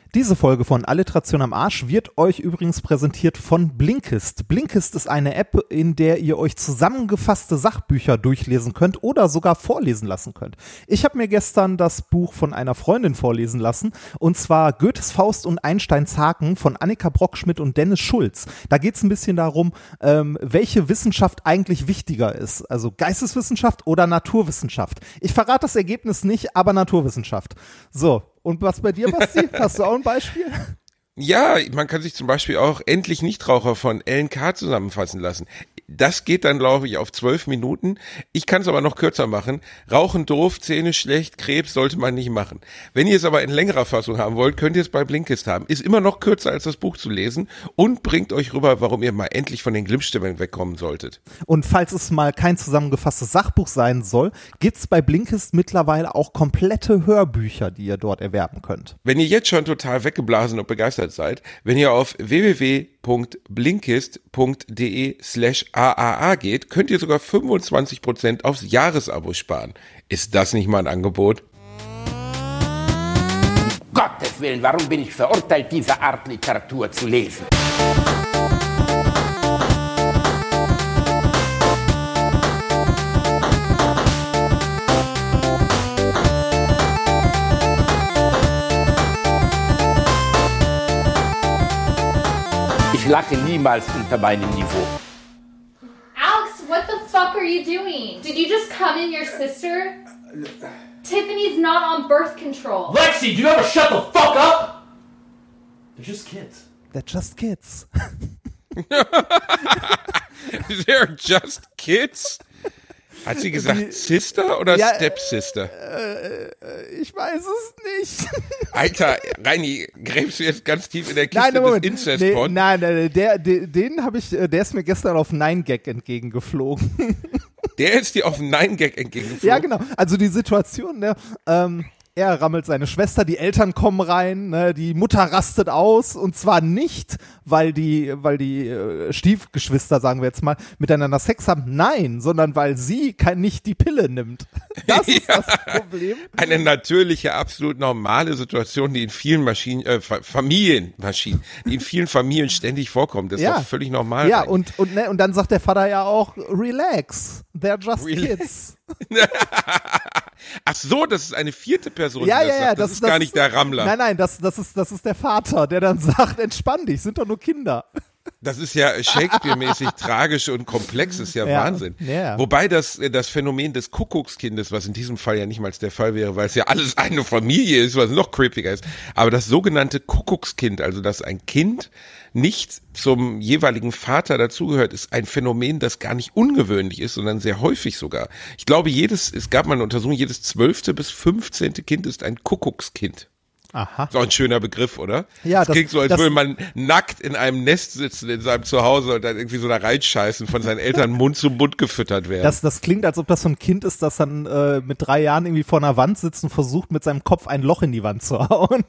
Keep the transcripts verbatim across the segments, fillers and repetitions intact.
Diese Folge von Alliteration am Arsch wird euch übrigens präsentiert von Blinkist. Blinkist ist eine App, in der ihr euch zusammengefasste Sachbücher durchlesen könnt oder sogar vorlesen lassen könnt. Ich habe mir gestern das Buch von einer Freundin vorlesen lassen, und zwar Goethes Faust und Einsteins Haken von Annika Brockschmidt und Dennis Schulz. Da geht es ein bisschen darum, ähm, welche Wissenschaft eigentlich wichtiger ist, also Geisteswissenschaft oder Naturwissenschaft. Ich verrate das Ergebnis nicht, aber Naturwissenschaft. So. Und was bei dir, Basti? Hast du auch ein Beispiel? Ja, man kann sich zum Beispiel auch Endlich Nichtraucher von Ellen K. zusammenfassen lassen. Das geht dann, glaube ich, auf zwölf Minuten. Ich kann es aber noch kürzer machen. Rauchen doof, Zähne schlecht, Krebs sollte man nicht machen. Wenn ihr es aber in längerer Fassung haben wollt, könnt ihr es bei Blinkist haben. Ist immer noch kürzer als das Buch zu lesen und bringt euch rüber, warum ihr mal endlich von den Glimmstämmeln wegkommen solltet. Und falls es mal kein zusammengefasstes Sachbuch sein soll, gibt's bei Blinkist mittlerweile auch komplette Hörbücher, die ihr dort erwerben könnt. Wenn ihr jetzt schon total weggeblasen und begeistert seid, wenn ihr auf w w w punkt blinkist punkt de slash a a a geht, könnt ihr sogar fünfundzwanzig Prozent aufs Jahresabo sparen. Ist das nicht mal ein Angebot? Um Gottes Willen, warum bin ich verurteilt, diese Art Literatur zu lesen? Ich lache niemals unter meinem Niveau. Alex, what the fuck are you doing? Did you just come in your sister? Tiffany's not on birth control. Lexi, do you ever shut the fuck up? They're just kids. They're just kids. They're just kids? Hat sie gesagt die, Sister oder ja, Stepsister? Äh, äh, ich weiß es nicht. Alter, Reini, gräbst du jetzt ganz tief in der Kiste nein, Moment. des Incest-Porn? Nee, nein, nein, der, der, den habe ich, der ist mir gestern auf Nine Gag entgegengeflogen. Der ist dir auf Nine Gag entgegengeflogen? Ja, genau. Also die Situation, ne, ähm, er rammelt seine Schwester, die Eltern kommen rein, ne, die Mutter rastet aus, und zwar nicht, weil die, weil die äh, Stiefgeschwister, sagen wir jetzt mal, miteinander Sex haben, nein, sondern weil sie kein, nicht die Pille nimmt. Das ist ja das Problem. Eine natürliche, absolut normale Situation, die in vielen Maschinen, äh, Familienmaschinen, die in vielen Familien ständig vorkommt. Das ist ja doch völlig normal. Ja, und, und, ne, und dann sagt der Vater ja auch, relax, they're just Relax. Kids. Ach so, das ist eine vierte Person, ja, die das ja, sagt. Ja, das, das ist gar nicht der Rammler. Nein, nein, das, das, ist, das ist der Vater, der dann sagt, entspann dich, sind doch nur Kinder. Das ist ja Shakespeare-mäßig tragisch und komplex, ist ja, ja Wahnsinn. Ja. Wobei das, das Phänomen des Kuckuckskindes, was in diesem Fall ja nicht mal der Fall wäre, weil es ja alles eine Familie ist, was noch creepiger ist, aber das sogenannte Kuckuckskind, also dass ein Kind nicht zum jeweiligen Vater dazugehört, ist ein Phänomen, das gar nicht ungewöhnlich ist, sondern sehr häufig sogar. Ich glaube, jedes, es gab mal eine Untersuchung, jedes zwölfte bis fünfzehnte Kind ist ein Kuckuckskind. Aha. So ein schöner Begriff, oder? Ja, das, das klingt so, als das, würde man nackt in einem Nest sitzen in seinem Zuhause und dann irgendwie so da reinscheißen, von seinen Eltern Mund zu Mund gefüttert werden. Das, das klingt, als ob das so ein Kind ist, das dann äh, mit drei Jahren irgendwie vor einer Wand sitzt und versucht, mit seinem Kopf ein Loch in die Wand zu hauen.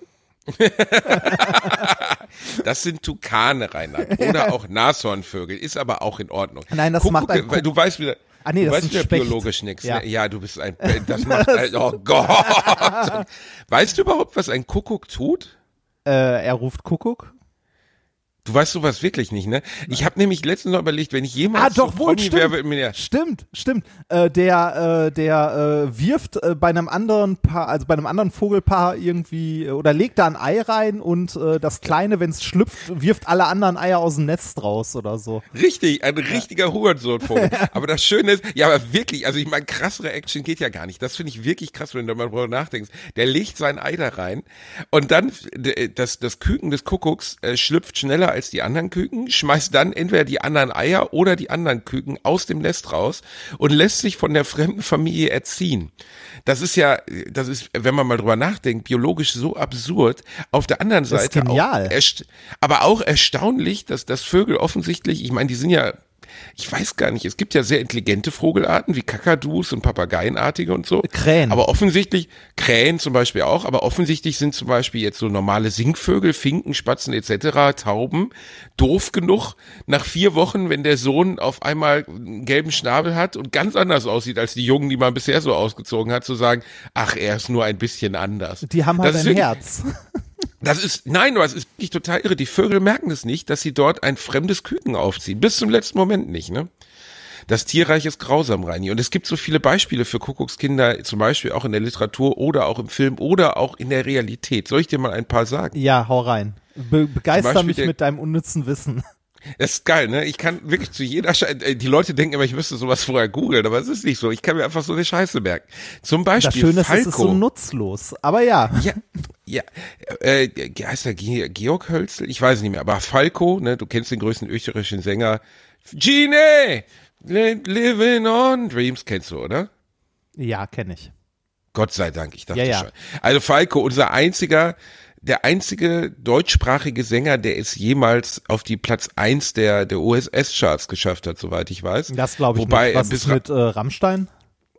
Das sind Tukane, Reinhard. Oder auch Nashornvögel. Ist aber auch in Ordnung. Nein, das Guck, macht ein guck, weil du weißt wieder. Ah, nee, du das weißt ist ja biologisch nichts. Ja. Ne? Ja, du bist ein, das macht, oh Gott. Weißt du überhaupt, was ein Kuckuck tut? Äh, er ruft Kuckuck. Du weißt sowas wirklich nicht, ne? Ich habe nämlich letztens noch überlegt, wenn ich jemals ah, doch, so wohl, Promi stimmt. wäre, mir ja stimmt, stimmt. Äh, der, äh, der äh, wirft äh, bei einem anderen Paar, also bei einem anderen Vogelpaar irgendwie äh, oder legt da ein Ei rein und äh, das Kleine, wenn es schlüpft, wirft alle anderen Eier aus dem Nest raus oder so. Richtig, ein richtiger Hurensohnvogel. Aber das Schöne ist, ja, aber wirklich, also ich meine, krassere Action geht ja gar nicht. Das finde ich wirklich krass, wenn du mal darüber nachdenkst. Der legt sein Ei da rein und dann das, das Küken des Kuckucks äh, schlüpft schneller als die anderen Küken, schmeißt dann entweder die anderen Eier oder die anderen Küken aus dem Nest raus und lässt sich von der fremden Familie erziehen. Das ist ja, das ist, wenn man mal drüber nachdenkt, biologisch so absurd. Auf der anderen Das ist Seite genial. auch, erst, aber auch erstaunlich, dass das Vögel offensichtlich, ich meine, die sind ja, ich weiß gar nicht, es gibt ja sehr intelligente Vogelarten wie Kakadus und Papageienartige und so. Krähen. Aber offensichtlich, Krähen zum Beispiel auch, aber offensichtlich sind zum Beispiel jetzt so normale Singvögel, Finken, Spatzen et cetera, Tauben, doof genug, nach vier Wochen, wenn der Sohn auf einmal einen gelben Schnabel hat und ganz anders aussieht als die Jungen, die man bisher so ausgezogen hat, zu sagen, ach, er ist nur ein bisschen anders. Die haben halt Das ist ein wirklich- Herz. Das ist, nein, aber es ist wirklich total irre. Die Vögel merken es nicht, dass sie dort ein fremdes Küken aufziehen. Bis zum letzten Moment nicht, ne? Das Tierreich ist grausam, Reini. Und es gibt so viele Beispiele für Kuckuckskinder, zum Beispiel auch in der Literatur oder auch im Film oder auch in der Realität. Soll ich dir mal ein paar sagen? Ja, hau rein. Be- begeister mich der, mit deinem unnützen Wissen. Das ist geil, ne? Ich kann wirklich zu jeder Scheiße, die Leute denken immer, ich müsste sowas vorher googeln, aber es ist nicht so. Ich kann mir einfach so eine Scheiße merken. Zum Beispiel Das Schöne ist, Falco. es ist so nutzlos. Aber ja. Ja, ja. Äh, heißt der Georg Hölzel? Ich weiß nicht mehr, aber Falco, ne? Du kennst den größten österreichischen Sänger. Gene! Living on Dreams kennst du, oder? Ja, kenne ich. Gott sei Dank, ich dachte ja, ja. schon. Also Falco, unser einziger, der einzige deutschsprachige Sänger, der es jemals auf die Platz eins der, der O S S-Charts geschafft hat, soweit ich weiß. Das glaube ich Wobei nicht. Was er bis ist mit äh, Rammstein?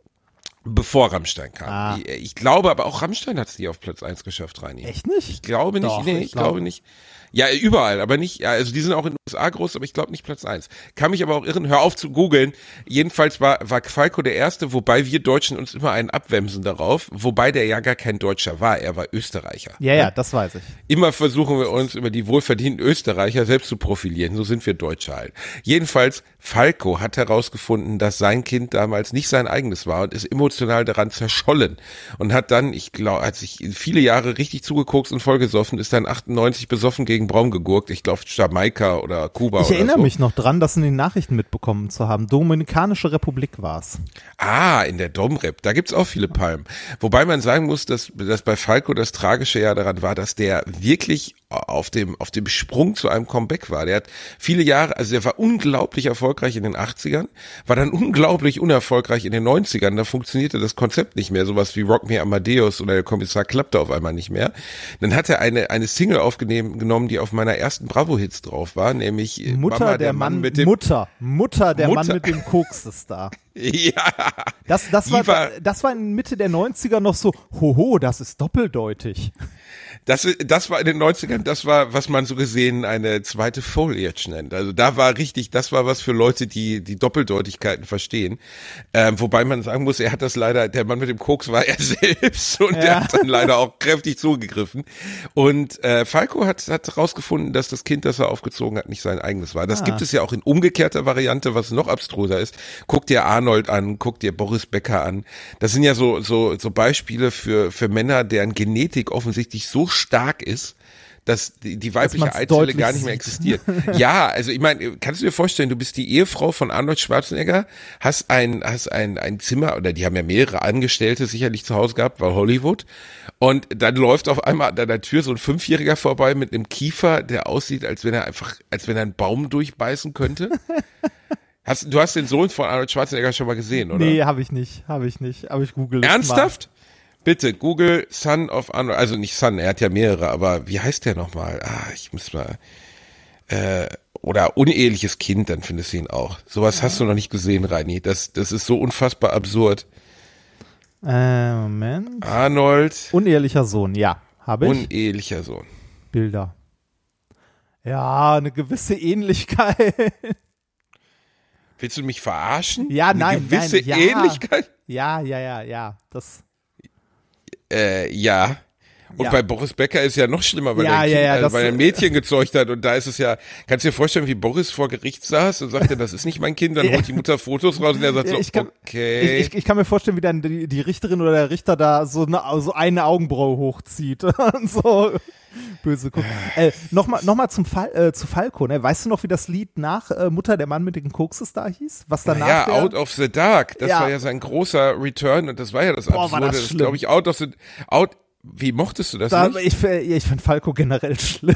Bevor Rammstein kam. Ah. Ich, ich glaube aber auch Rammstein hat es nie auf Platz eins geschafft, Reini. Echt nicht? Ich glaube nicht, Doch, nee, ich, ich glaub. glaube nicht. Ja, überall, aber nicht, ja, also die sind auch in den U S A groß, aber ich glaube nicht Platz eins. Kann mich aber auch irren, hör auf zu googeln. Jedenfalls war, war Falco der Erste, wobei wir Deutschen uns immer einen abwämsen darauf, wobei der ja gar kein Deutscher war, er war Österreicher. Ja, ja, das weiß ich. Immer versuchen wir uns über die wohlverdienten Österreicher selbst zu profilieren, so sind wir Deutsche halt. Jedenfalls, Falco hat herausgefunden, dass sein Kind damals nicht sein eigenes war und ist emotional daran zerschollen und hat dann, ich glaube, hat sich viele Jahre richtig zugeguckt und vollgesoffen, ist dann achtundneunzig besoffen gegen Braun gegurkt, ich glaube Jamaika oder Kuba Ich oder erinnere so. mich noch dran, das in den Nachrichten mitbekommen zu haben. Dominikanische Republik war's. Ah, in der Domrep, da gibt's auch viele Palmen. Wobei man sagen muss, dass, dass bei Falco das Tragische ja daran war, dass der wirklich auf dem, auf dem Sprung zu einem Comeback war. Der hat viele Jahre, also der war unglaublich erfolgreich in den achtzigern, war dann unglaublich unerfolgreich in den neunzigern, da funktionierte das Konzept nicht mehr, sowas wie Rock Me Amadeus oder der Kommissar klappte auf einmal nicht mehr. Dann hat er eine, eine Single aufgenommen, die auf meiner ersten Bravo-Hits drauf war, nämlich Mutter, Mama, der, Mann, Mann mit dem, Mutter, Mutter, der Mutter. Mann mit dem Koks ist da. Ja. Das, das, war, war, das war in Mitte der neunziger noch so, hoho, das ist doppeldeutig. Das, das war in den neunzigern, das war, was man so gesehen eine zweite Foliage nennt. Also da war richtig, das war was für Leute, die die Doppeldeutigkeiten verstehen. Ähm, wobei man sagen muss, er hat das leider, der Mann mit dem Koks war er selbst und Ja. der hat dann leider auch kräftig zugegriffen. Und äh, Falco hat hat rausgefunden, dass das Kind, das er aufgezogen hat, nicht sein eigenes war. Das Ah. gibt es ja auch in umgekehrter Variante, was noch abstruser ist. Guck dir Arnold an, guck dir Boris Becker an. Das sind ja so so so Beispiele für für Männer, deren Genetik offensichtlich so stark ist, dass die, die weibliche man's Eizelle deutlich gar nicht mehr sieht. existiert. Ja, also ich meine, kannst du dir vorstellen, du bist die Ehefrau von Arnold Schwarzenegger, hast ein, hast ein, ein Zimmer, oder die haben ja mehrere Angestellte sicherlich zu Hause gehabt, weil Hollywood, und dann läuft auf einmal an deiner Tür so ein Fünfjähriger vorbei mit einem Kiefer, der aussieht, als wenn er einfach, als wenn er einen Baum durchbeißen könnte. Hast, du hast den Sohn von Arnold Schwarzenegger schon mal gesehen, oder? Nee, habe ich nicht, habe ich nicht, aber ich google es Ernsthaft? Bitte, Google Son of Arnold, also nicht Son, er hat ja mehrere, aber wie heißt der nochmal? Ah, ich muss mal, äh, oder uneheliches Kind, dann findest du ihn auch. Sowas hast du noch nicht gesehen, Reini, das, das ist so unfassbar absurd. mal. Äh, Moment. Arnold, Unehelicher Sohn, ja, habe ich. unehelicher Sohn. Bilder. Ja, eine gewisse Ähnlichkeit. Willst du mich verarschen? Ja, Eine nein, gewisse nein, ja. Ähnlichkeit? Ja, ja, ja, ja, das. Äh, ja. Und Ja. bei Boris Becker ist ja noch schlimmer, weil, Ja, er, ein ja, kind, ja, also das- weil er ein Mädchen gezeugt hat und da ist es ja, kannst du dir vorstellen, wie Boris vor Gericht saß und sagte, das ist nicht mein Kind, dann holt die Mutter Fotos raus und er sagt Ja, so, ich kann, okay. ich, ich, ich kann mir vorstellen, wie dann die, die Richterin oder der Richter da so eine, so eine Augenbraue hochzieht und so böse guckt. Äh, Nochmal noch mal zum Fall, äh, zu Falco, ne? Weißt du noch, wie das Lied nach äh, Mutter, der Mann mit den Kokses da hieß? Was danach Ja, der, Out of the Dark, das Ja. war ja sein großer Return und das war ja das Boah, war Absurde, das das, schlimm. glaube ich, Out of the, Out, wie mochtest du das da, nicht? ich, äh, ich fand Falco generell schlimm.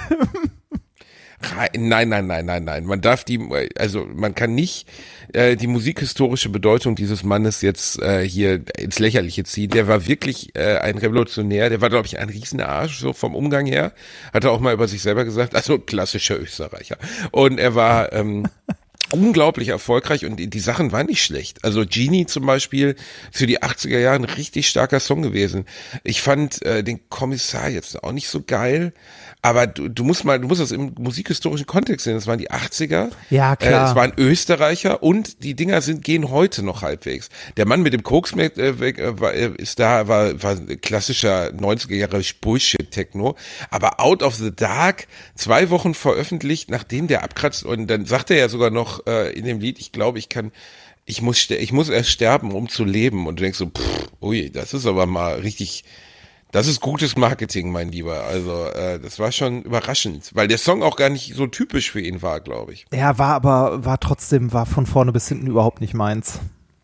Nein, nein, nein, nein, nein. Man darf die, also man kann nicht äh, die musikhistorische Bedeutung dieses Mannes jetzt äh, hier ins Lächerliche ziehen. Der war wirklich äh, ein Revolutionär. Der war, glaube ich, ein Riesenarsch, so vom Umgang her. Hat er auch mal über sich selber gesagt. Also klassischer Österreicher. Und er war, ähm, unglaublich erfolgreich und die, die Sachen waren nicht schlecht. Also Genie zum Beispiel, für die achtziger Jahre ein richtig starker Song gewesen. Ich fand äh, den Kommissar jetzt auch nicht so geil, aber du, du musst mal, du musst das im musikhistorischen Kontext sehen. Das waren die achtziger. Ja, klar. Äh, es waren Österreicher und die Dinger sind gehen heute noch halbwegs. Der Mann mit dem Koks äh, weg, äh, war, ist da, war, war klassischer neunziger Jahre Bullshit-Techno, aber Out of the Dark, zwei Wochen veröffentlicht, nachdem der abkratzt, und dann sagt er ja sogar noch äh, in dem Lied, ich glaube, ich kann, ich muss, ich muss erst sterben, um zu leben, und du denkst so, pff, ui, das ist aber mal richtig. Das ist gutes Marketing, mein Lieber. Also äh, das war schon überraschend, weil der Song auch gar nicht so typisch für ihn war, glaube ich. Ja, war aber, war trotzdem, war von vorne bis hinten überhaupt nicht meins.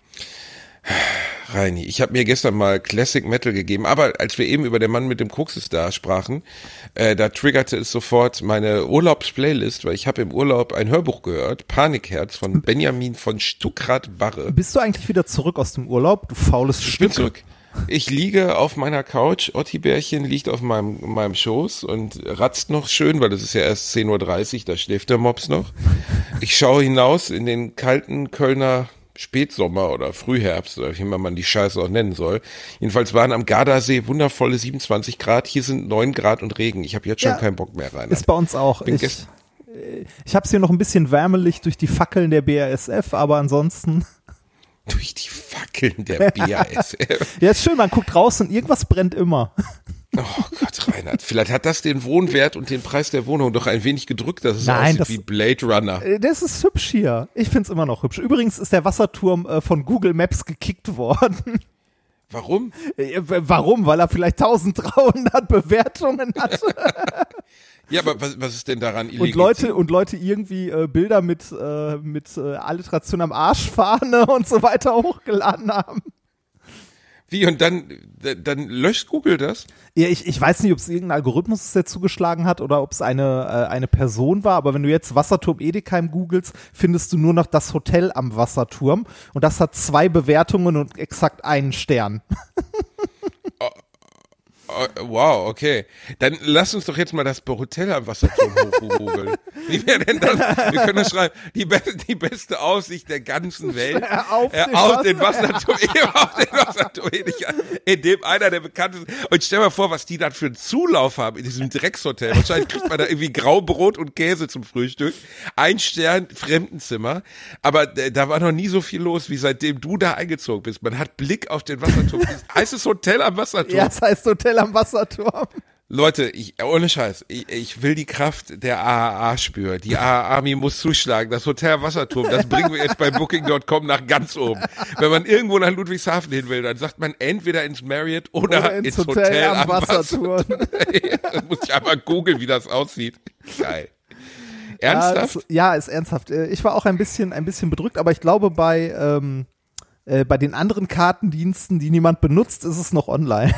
Reini, ich habe mir gestern mal Classic Metal gegeben, aber als wir eben über den Mann mit dem Koks da sprachen, äh, da triggerte es sofort meine Urlaubsplaylist, weil ich habe im Urlaub ein Hörbuch gehört, Panikherz von Benjamin von Stuckrad-Barre. Bist du eigentlich wieder zurück aus dem Urlaub, du faules Stück? Ich bin zurück. Ich liege auf meiner Couch, Otti-Bärchen liegt auf meinem, meinem Schoß und ratzt noch schön, weil es ist ja erst zehn Uhr dreißig, da schläft der Mops noch. Ich schaue hinaus in den kalten Kölner Spätsommer oder Frühherbst oder wie immer man die Scheiße auch nennen soll. Jedenfalls waren am Gardasee wundervolle siebenundzwanzig Grad, hier sind neun Grad und Regen. Ich habe jetzt schon ja, keinen Bock mehr rein. Ist bei uns auch. Bin ich ich habe es hier noch ein bisschen wärmelig durch die Fackeln der B A S F, aber ansonsten... Durch die Fackeln der B A S F. Ja, ist schön, man guckt raus und irgendwas brennt immer. Oh Gott, Reinhard, vielleicht hat das den Wohnwert und den Preis der Wohnung doch ein wenig gedrückt, dass es Nein, aussieht das, wie Blade Runner. Das ist hübsch hier. Ich find's immer noch hübsch. Übrigens ist der Wasserturm äh, von Google Maps gekickt worden. Warum? Äh, warum? Weil er vielleicht dreizehnhundert Bewertungen hat. Ja, aber was, was ist denn daran illegitim? Und Leute, und Leute irgendwie äh, Bilder mit, äh, mit äh, Alliteration am Arschfahne und so weiter hochgeladen haben. Wie, und dann, dann löscht Google das? Ja, ich, ich weiß nicht, ob es irgendein Algorithmus ist, der zugeschlagen hat oder ob es eine, äh, eine Person war, aber wenn du jetzt Wasserturm Edekheim googelst, findest du nur noch das Hotel am Wasserturm und das hat zwei Bewertungen und exakt einen Stern. Oh, oh, wow, okay. Dann lass uns doch jetzt mal das Hotel am Wasserturm hochgoogeln. Wie wäre denn das? Wir können das schreiben, die, be die beste Aussicht der ganzen Welt. Auf äh, den, auf den Wasserturm, auf den Wasserturm, in dem einer der bekanntesten. Und stell mal vor, was die dann für einen Zulauf haben in diesem Dreckshotel. Wahrscheinlich kriegt man da irgendwie Graubrot und Käse zum Frühstück. Ein Stern, Fremdenzimmer. Aber äh, da war noch nie so viel los, wie seitdem du da eingezogen bist. Man hat Blick auf den Wasserturm. Heißt es Hotel am Wasserturm? Ja, es heißt Hotel am Wasserturm. Leute, ich, ohne Scheiß, ich, ich will die Kraft der A A A spüren. Die A A A-Army muss zuschlagen. Das Hotel Wasserturm, das bringen wir jetzt bei Booking Punkt com nach ganz oben. Wenn man irgendwo nach Ludwigshafen hin will, dann sagt man entweder ins Marriott oder, oder ins, ins Hotel, Hotel am, am Wasserturm. Wasserturm. Muss ich einmal googeln, wie das aussieht. Geil. Ernsthaft? Ja, das, ja, ist ernsthaft. Ich war auch ein bisschen, ein bisschen bedrückt, aber ich glaube, bei, ähm, äh, bei den anderen Kartendiensten, die niemand benutzt, ist es noch online.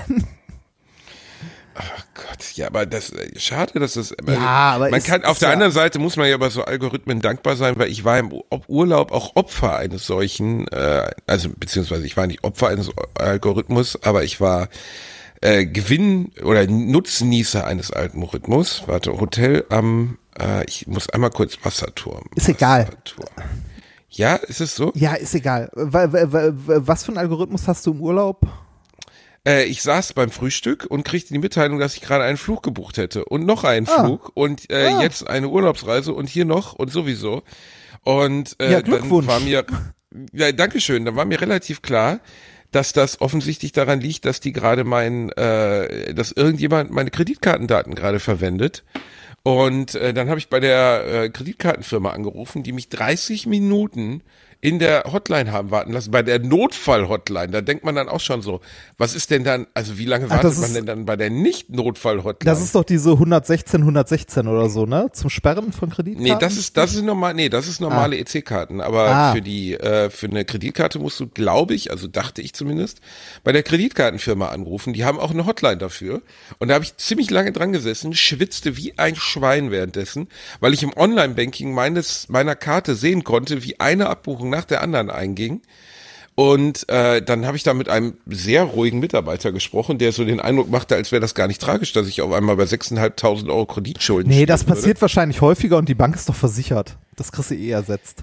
Ach Gott, ja, aber das, schade, dass das, ja, aber man ist, kann, auf ist der ja anderen Seite muss man ja bei so Algorithmen dankbar sein, weil ich war im Urlaub auch Opfer eines solchen, äh, also, beziehungsweise ich war nicht Opfer eines Algorithmus, aber ich war, äh, Gewinn oder Nutznießer eines Algorithmus. Warte, Hotel am, äh, ich muss einmal kurz Wasserturm. Ist egal. Wasserturm. Ja, ist es so? Ja, ist egal. Was für einen Algorithmus hast du im Urlaub? Äh, ich saß beim Frühstück und kriegte die Mitteilung, dass ich gerade einen Flug gebucht hätte und noch einen ah. Flug und äh, ah. jetzt eine Urlaubsreise und hier noch und sowieso. Und äh, ja, dann war mir, ja, Dankeschön, dann war mir relativ klar, dass das offensichtlich daran liegt, dass die gerade mein, äh, dass irgendjemand meine Kreditkartendaten gerade verwendet. Und äh, dann habe ich bei der äh, Kreditkartenfirma angerufen, die mich dreißig Minuten in der Hotline haben warten lassen, bei der Notfall-Hotline. Da denkt man dann auch schon so, was ist denn dann, also wie lange wartet Ach, man ist, denn dann bei der Nicht-Notfall-Hotline? Das ist doch diese hundertsechzehn, hundertsechzehn oder so, ne? Zum Sperren von Kreditkarten? Nee, das ist, das ist normal, nee, das ist normale ah. E C-Karten. Aber ah. für die, äh, für eine Kreditkarte musst du, glaube ich, also dachte ich zumindest, bei der Kreditkartenfirma anrufen. Die haben auch eine Hotline dafür. Und da habe ich ziemlich lange dran gesessen, schwitzte wie ein Schwein währenddessen, weil ich im Online-Banking meines, meiner Karte sehen konnte, wie eine Abbuchung nach der anderen einging. Und äh, dann habe ich da mit einem sehr ruhigen Mitarbeiter gesprochen, der so den Eindruck machte, als wäre das gar nicht tragisch, dass ich auf einmal bei sechstausendfünfhundert Euro Kreditschulden Nee, das würde. passiert wahrscheinlich häufiger und die Bank ist doch versichert. Das kriegst du eh ersetzt.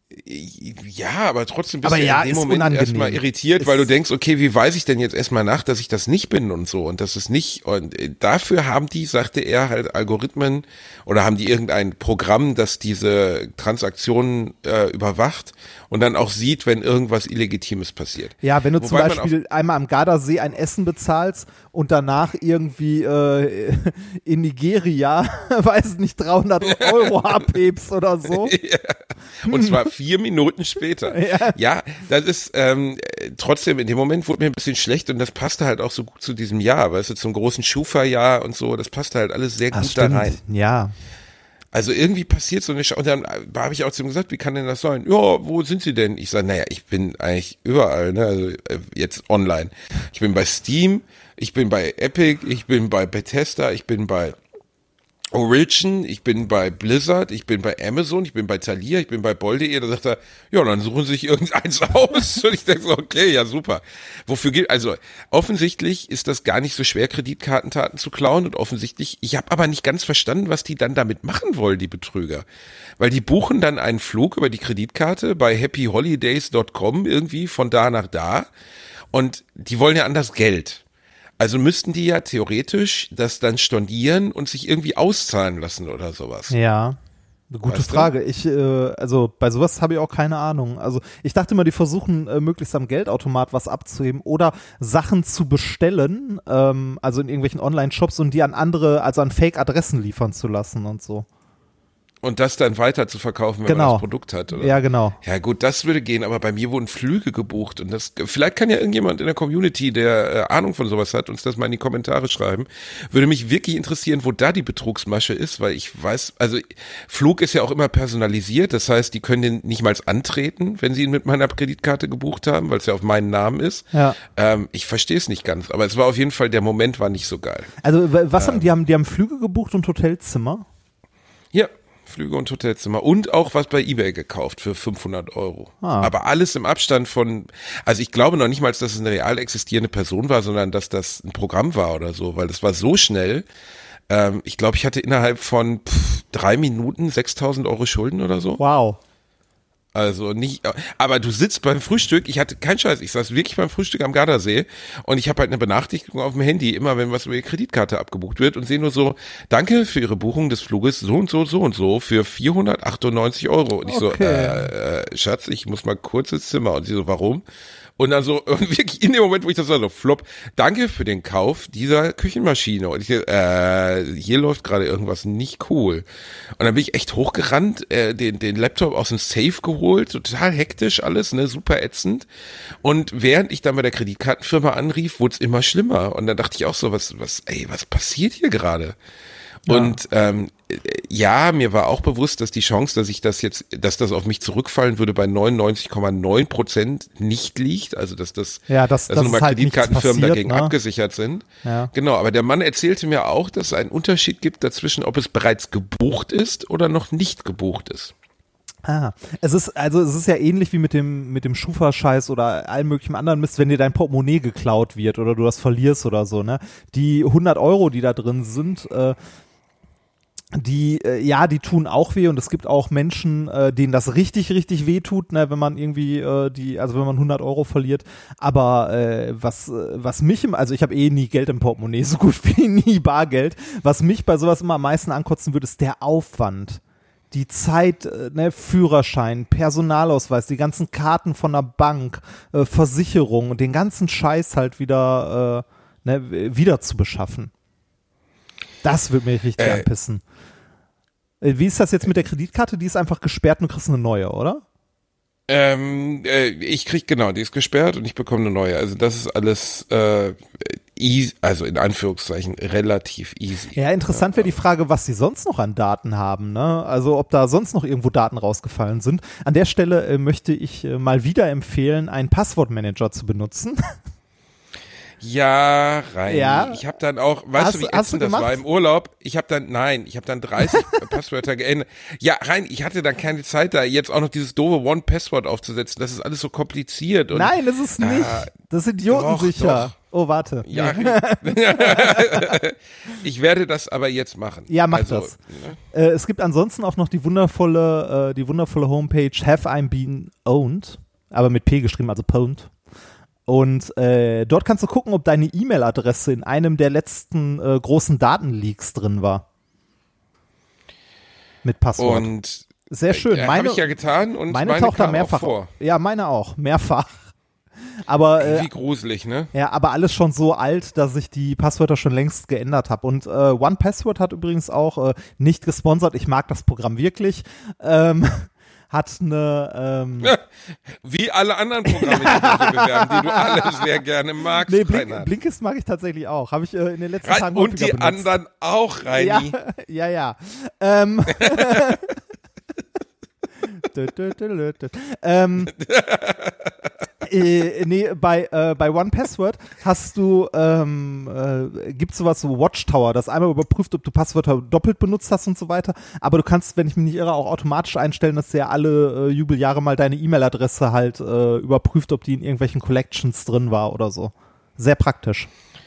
Ja, aber trotzdem bist aber du ja, in dem ist Moment unangenehm. erstmal irritiert, Ist weil du denkst, okay, wie weiß ich denn jetzt erstmal nach, dass ich das nicht bin und so und das ist nicht und dafür haben die, sagte er, halt Algorithmen oder haben die irgendein Programm, das diese Transaktionen äh, überwacht und dann auch sieht, wenn irgendwas Illegitimes passiert. Ja, wenn du Wobei zum Beispiel einmal am Gardasee ein Essen bezahlst und danach irgendwie äh, in Nigeria, weiß nicht, dreihundert Euro abhebst oder so. Ja. Und zwar vier Minuten später. Ja. Ja, das ist ähm, trotzdem, in dem Moment wurde mir ein bisschen schlecht und das passte halt auch so gut zu diesem Jahr, weißt du, zum großen Schufa-Jahr und so, das passte halt alles sehr Das gut stimmt. da rein. Ja. Also irgendwie passiert so eine Sch und dann habe ich auch zu ihm gesagt, wie kann denn das sein? Ja, wo sind Sie denn? Ich sage, naja, ich bin eigentlich überall, ne, also jetzt online. Ich bin bei Steam, ich bin bei Epic, ich bin bei Bethesda, ich bin bei Origin, ich bin bei Blizzard, ich bin bei Amazon, ich bin bei Thalia, ich bin bei Bol punkt de. Da sagt er, ja, dann suchen Sie sich irgendeins aus. Und ich denke so, okay, ja, super. Wofür geht, also offensichtlich ist das gar nicht so schwer, Kreditkartentaten zu klauen und offensichtlich, ich habe aber nicht ganz verstanden, was die dann damit machen wollen, die Betrüger. Weil die buchen dann einen Flug über die Kreditkarte bei happy holidays dot com irgendwie von da nach da und die wollen ja an das Geld. Also müssten die ja theoretisch das dann stornieren und sich irgendwie auszahlen lassen oder sowas. Ja, eine gute Weißt du? Frage. Ich, äh, also bei sowas habe ich auch keine Ahnung. Also ich dachte immer, die versuchen äh, möglichst am Geldautomat was abzuheben oder Sachen zu bestellen, ähm, also in irgendwelchen Online-Shops und die an andere, also an Fake-Adressen liefern zu lassen und so. Und das dann weiter zu verkaufen, wenn Genau. man das Produkt hat, oder? Ja, genau. Ja gut, das würde gehen, aber bei mir wurden Flüge gebucht und das, vielleicht kann ja irgendjemand in der Community, der äh, Ahnung von sowas hat, uns das mal in die Kommentare schreiben. Würde mich wirklich interessieren, wo da die Betrugsmasche ist, weil ich weiß, also Flug ist ja auch immer personalisiert, das heißt, die können den nicht mal antreten, wenn sie ihn mit meiner Kreditkarte gebucht haben, weil es ja auf meinen Namen ist. Ja. Ähm, ich verstehe es nicht ganz, aber es war auf jeden Fall, der Moment war nicht so geil. Also w- was haben die haben die haben Flüge gebucht und Hotelzimmer? Ja. Flüge und Hotelzimmer und auch was bei eBay gekauft für fünfhundert Euro. Ah. Aber alles im Abstand von, also ich glaube noch nicht mal, dass es eine real existierende Person war, sondern dass das ein Programm war oder so, weil das war so schnell. Ähm, ich glaube, ich hatte innerhalb von pff, drei Minuten sechstausend Euro Schulden oder so. Wow. Also nicht, aber du sitzt beim Frühstück, ich hatte keinen Scheiß, ich saß wirklich beim Frühstück am Gardasee und ich habe halt eine Benachrichtigung auf dem Handy, immer wenn was über ihre Kreditkarte abgebucht wird und sehe nur so, danke für Ihre Buchung des Fluges so und so, so und so für vierhundertachtundneunzig Euro. Und ich so, Okay. äh, äh, Schatz, ich muss mal kurz ins Zimmer. Und sie so, warum? Und dann so, und wirklich in dem Moment, wo ich das war, so, flop, danke für den Kauf dieser Küchenmaschine. Und ich, äh, hier läuft gerade irgendwas nicht cool. Und dann bin ich echt hochgerannt, äh, den, den Laptop aus dem Safe geholt, total hektisch alles, ne, super ätzend. Und während ich dann bei der Kreditkartenfirma anrief, wurde es immer schlimmer. Und dann dachte ich auch so, was, was, ey, was passiert hier gerade? Ja. Und ähm, ja, mir war auch bewusst, dass die Chance, dass ich das jetzt, dass das auf mich zurückfallen würde, bei neunundneunzig Komma neun Prozent nicht liegt. Also dass das, Ja, das- dass dass nun mal es halt nichts Kreditkartenfirmen passiert, dagegen ne? abgesichert sind. Ja. Genau, aber der Mann erzählte mir auch, dass es einen Unterschied gibt dazwischen, ob es bereits gebucht ist oder noch nicht gebucht ist. Ah, es ist also es ist ja ähnlich wie mit dem mit dem Schufa-Scheiß oder allem möglichen anderen Mist, wenn dir dein Portemonnaie geklaut wird oder du das verlierst oder so, ne? Die hundert Euro, die da drin sind, äh, die, äh, ja, die tun auch weh und es gibt auch Menschen, äh, denen das richtig, richtig weh tut, ne, wenn man irgendwie äh, die, also wenn man hundert Euro verliert. Aber äh, was, äh, was mich, im, also ich habe eh nie Geld im Portemonnaie, so gut wie nie Bargeld. Was mich bei sowas immer am meisten ankotzen würde, ist der Aufwand. Die Zeit, äh, ne, Führerschein, Personalausweis, die ganzen Karten von der Bank, äh, Versicherung und den ganzen Scheiß halt wieder, äh, ne, wieder zu beschaffen. Das würde mich richtig Äh. anpissen. Äh, Wie ist das jetzt mit der Kreditkarte? Die ist einfach gesperrt und du kriegst eine neue, oder? Ähm, äh, ich krieg, genau, die ist gesperrt und ich bekomme eine neue. Also das ist alles äh, easy, also in Anführungszeichen relativ easy. Ja, interessant wäre die Frage, was sie sonst noch an Daten haben, ne? Also ob da sonst noch irgendwo Daten rausgefallen sind. An der Stelle äh, möchte ich äh, mal wieder empfehlen, einen Passwortmanager zu benutzen. Ja, rein. Ja. Ich habe dann auch, weißt Hast- du, wie hast du ätzend das gemacht? war im Urlaub? Ich habe dann, nein, ich habe dann dreißig Passwörter geändert. Ja, rein, ich hatte dann keine Zeit da, jetzt auch noch dieses doofe One-Password aufzusetzen. Das ist alles so kompliziert. Und Nein, das ist nicht. Ah, Das ist idiotensicher. doch, Oh, warte. Ja, Nee. ich werde das aber jetzt machen. Ja, mach also, das. Äh, es gibt ansonsten auch noch die wundervolle, äh, die wundervolle Homepage Have I Been Owned, aber mit P geschrieben, also pwned. Und äh, dort kannst du gucken, ob deine E-Mail-Adresse in einem der letzten äh, großen Datenleaks drin war. Mit Passwort. Und Sehr schön. äh, Meine, habe ich ja getan und meine, meine taucht da kam mehrfach auch vor. Ja, meine auch, mehrfach. Aber äh, Wie gruselig, ne? ja, aber alles schon so alt, dass ich die Passwörter schon längst geändert habe. Und äh, One Password hat übrigens auch äh, nicht gesponsert. Ich mag das Programm wirklich. Ähm, hat eine ähm, Wie alle anderen Programme, die wir so bewerben, die du alle sehr gerne magst, nee, Blink, Reinhard. Blinkist mag ich tatsächlich auch. Habe ich äh, in den letzten Rein, Tagen und häufiger die benutzt. anderen auch, Reini. Ja, ja, ja. Ähm, Dö, dö, dö, dö, dö. ähm, äh, nee, bei, äh, bei One Password hast du, ähm, äh, gibt's sowas so Watchtower, das einmal überprüft, ob du Passwörter doppelt benutzt hast und so weiter, aber du kannst, wenn ich mich nicht irre, auch automatisch einstellen, dass der alle äh, Jubeljahre mal deine E-Mail-Adresse halt äh, überprüft, ob die in irgendwelchen Collections drin war oder so. Sehr praktisch.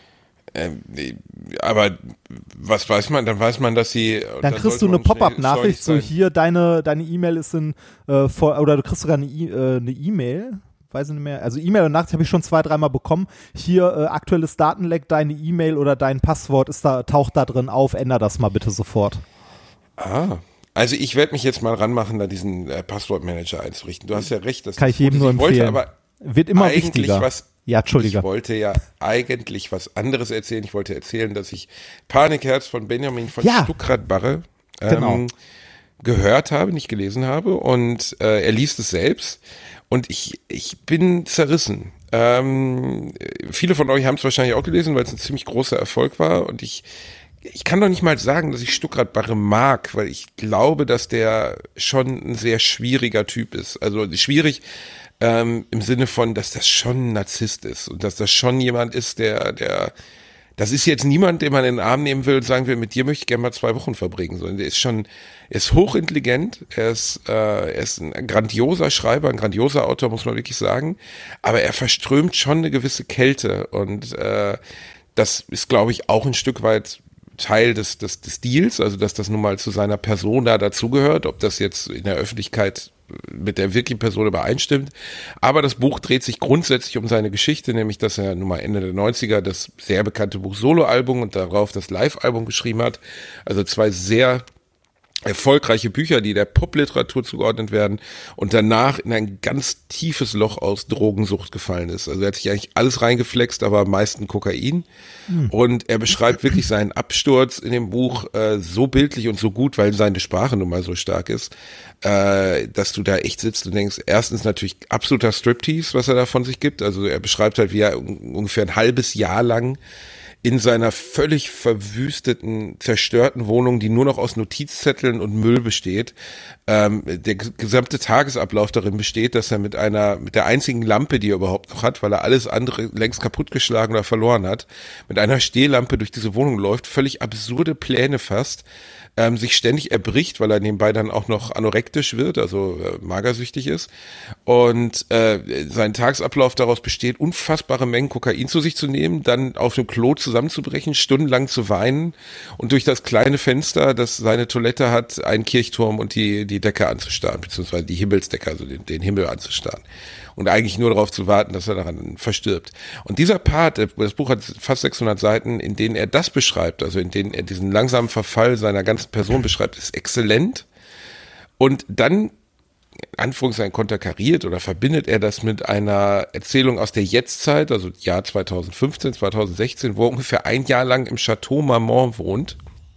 Ähm, nee, aber was weiß man? Dann weiß man, dass sie. Dann kriegst du eine Pop-up-Nachricht, so hier, deine deine E-Mail ist in, äh, vor, oder du kriegst sogar eine E- äh, eine E-Mail, weiß ich nicht mehr, also E-Mail und Nachricht habe ich schon zwei, dreimal bekommen, hier äh, aktuelles Datenleck, deine E-Mail oder dein Passwort ist da, taucht da drin auf, änder das mal bitte sofort. Ah. Also ich werde mich jetzt mal ranmachen, da diesen äh, Passwortmanager einzurichten. Du hast ja recht. Das Kann ich jedem nur ich wollte empfehlen. aber Wird immer eigentlich wichtiger. Was, Ja, Entschuldige. Ich wollte ja eigentlich was anderes erzählen. Ich wollte erzählen, dass ich Panikherz von Benjamin von Ja. Stuckrad-Barre ähm, Genau. gehört habe, nicht gelesen habe. Und äh, er liest es selbst. Und ich, ich bin zerrissen. Ähm, viele von euch haben es wahrscheinlich auch gelesen, weil es ein ziemlich großer Erfolg war. Und ich, ich kann doch nicht mal sagen, dass ich Stuckrad-Barre mag, weil ich glaube, dass der schon ein sehr schwieriger Typ ist. Also schwierig ähm, im Sinne von, dass das schon ein Narzisst ist und dass das schon jemand ist, der, der, das ist jetzt niemand, den man in den Arm nehmen will und sagen will, mit dir möchte ich gerne mal zwei Wochen verbringen, sondern der ist schon, er ist hochintelligent, er ist, äh, er ist ein grandioser Schreiber, ein grandioser Autor, muss man wirklich sagen, aber er verströmt schon eine gewisse Kälte und äh, das ist, glaube ich, auch ein Stück weit Teil des, des, des Deals, also dass das nun mal zu seiner Persona dazugehört, ob das jetzt in der Öffentlichkeit mit der wirklichen Person übereinstimmt. Aber das Buch dreht sich grundsätzlich um seine Geschichte, nämlich dass er nun mal Ende der neunziger das sehr bekannte Buch Solo-Album und darauf das Live-Album geschrieben hat. Also zwei sehr erfolgreiche Bücher, die der Popliteratur zugeordnet werden und danach in ein ganz tiefes Loch aus Drogensucht gefallen ist. Also er hat sich eigentlich alles reingeflext, aber am meisten Kokain. Hm. Und er beschreibt wirklich seinen Absturz in dem Buch äh, so bildlich und so gut, weil seine Sprache nun mal so stark ist, äh, dass du da echt sitzt und denkst, erstens natürlich absoluter Striptease, was er da von sich gibt. Also er beschreibt halt, wie er un- ungefähr ein halbes Jahr lang in seiner völlig verwüsteten, zerstörten Wohnung, die nur noch aus Notizzetteln und Müll besteht, ähm, der gesamte Tagesablauf darin besteht, dass er mit einer, mit der einzigen Lampe, die er überhaupt noch hat, weil er alles andere längst kaputtgeschlagen oder verloren hat, mit einer Stehlampe durch diese Wohnung läuft, völlig absurde Pläne fasst, ähm, sich ständig erbricht, weil er nebenbei dann auch noch anorektisch wird, also äh, magersüchtig ist. Und äh, sein Tagesablauf daraus besteht, unfassbare Mengen Kokain zu sich zu nehmen, dann auf dem Klo zusammenzubrechen, stundenlang zu weinen und durch das kleine Fenster, das seine Toilette hat, einen Kirchturm und die, die Decke anzustarren, beziehungsweise die Himmelsdecke, also den, den Himmel anzustarren. Und eigentlich nur darauf zu warten, dass er daran verstirbt. Und dieser Part, das Buch hat fast sechshundert Seiten, in denen er das beschreibt, also in denen er diesen langsamen Verfall seiner ganzen Person beschreibt, ist exzellent. Und dann, in Anführungszeichen, konterkariert oder verbindet er das mit einer Erzählung aus der Jetztzeit, also Jahr zweitausendfünfzehn, zweitausendsechzehn, wo er ungefähr ein Jahr lang im Chateau Marmont wohnt.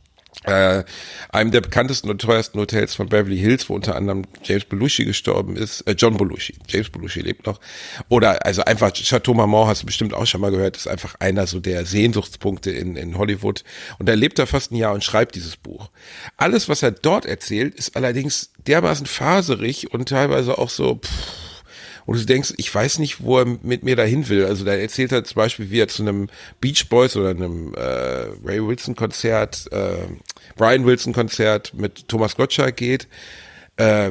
Äh, einem der bekanntesten und teuersten Hotels von Beverly Hills, wo unter anderem James Belushi gestorben ist, äh, John Belushi, James Belushi lebt noch, oder also einfach Chateau Marmont, hast du bestimmt auch schon mal gehört, ist einfach einer so der Sehnsuchtspunkte in, in Hollywood und er lebt da fast ein Jahr und schreibt dieses Buch. Alles, was er dort erzählt, ist allerdings dermaßen faserig und teilweise auch so pff, Und du denkst, ich weiß nicht, wo er mit mir dahin will. Also da erzählt er zum Beispiel, wie er zu einem Beach Boys oder einem äh, Ray Wilson Konzert, äh, Brian Wilson Konzert mit Thomas Gottschalk geht. Äh,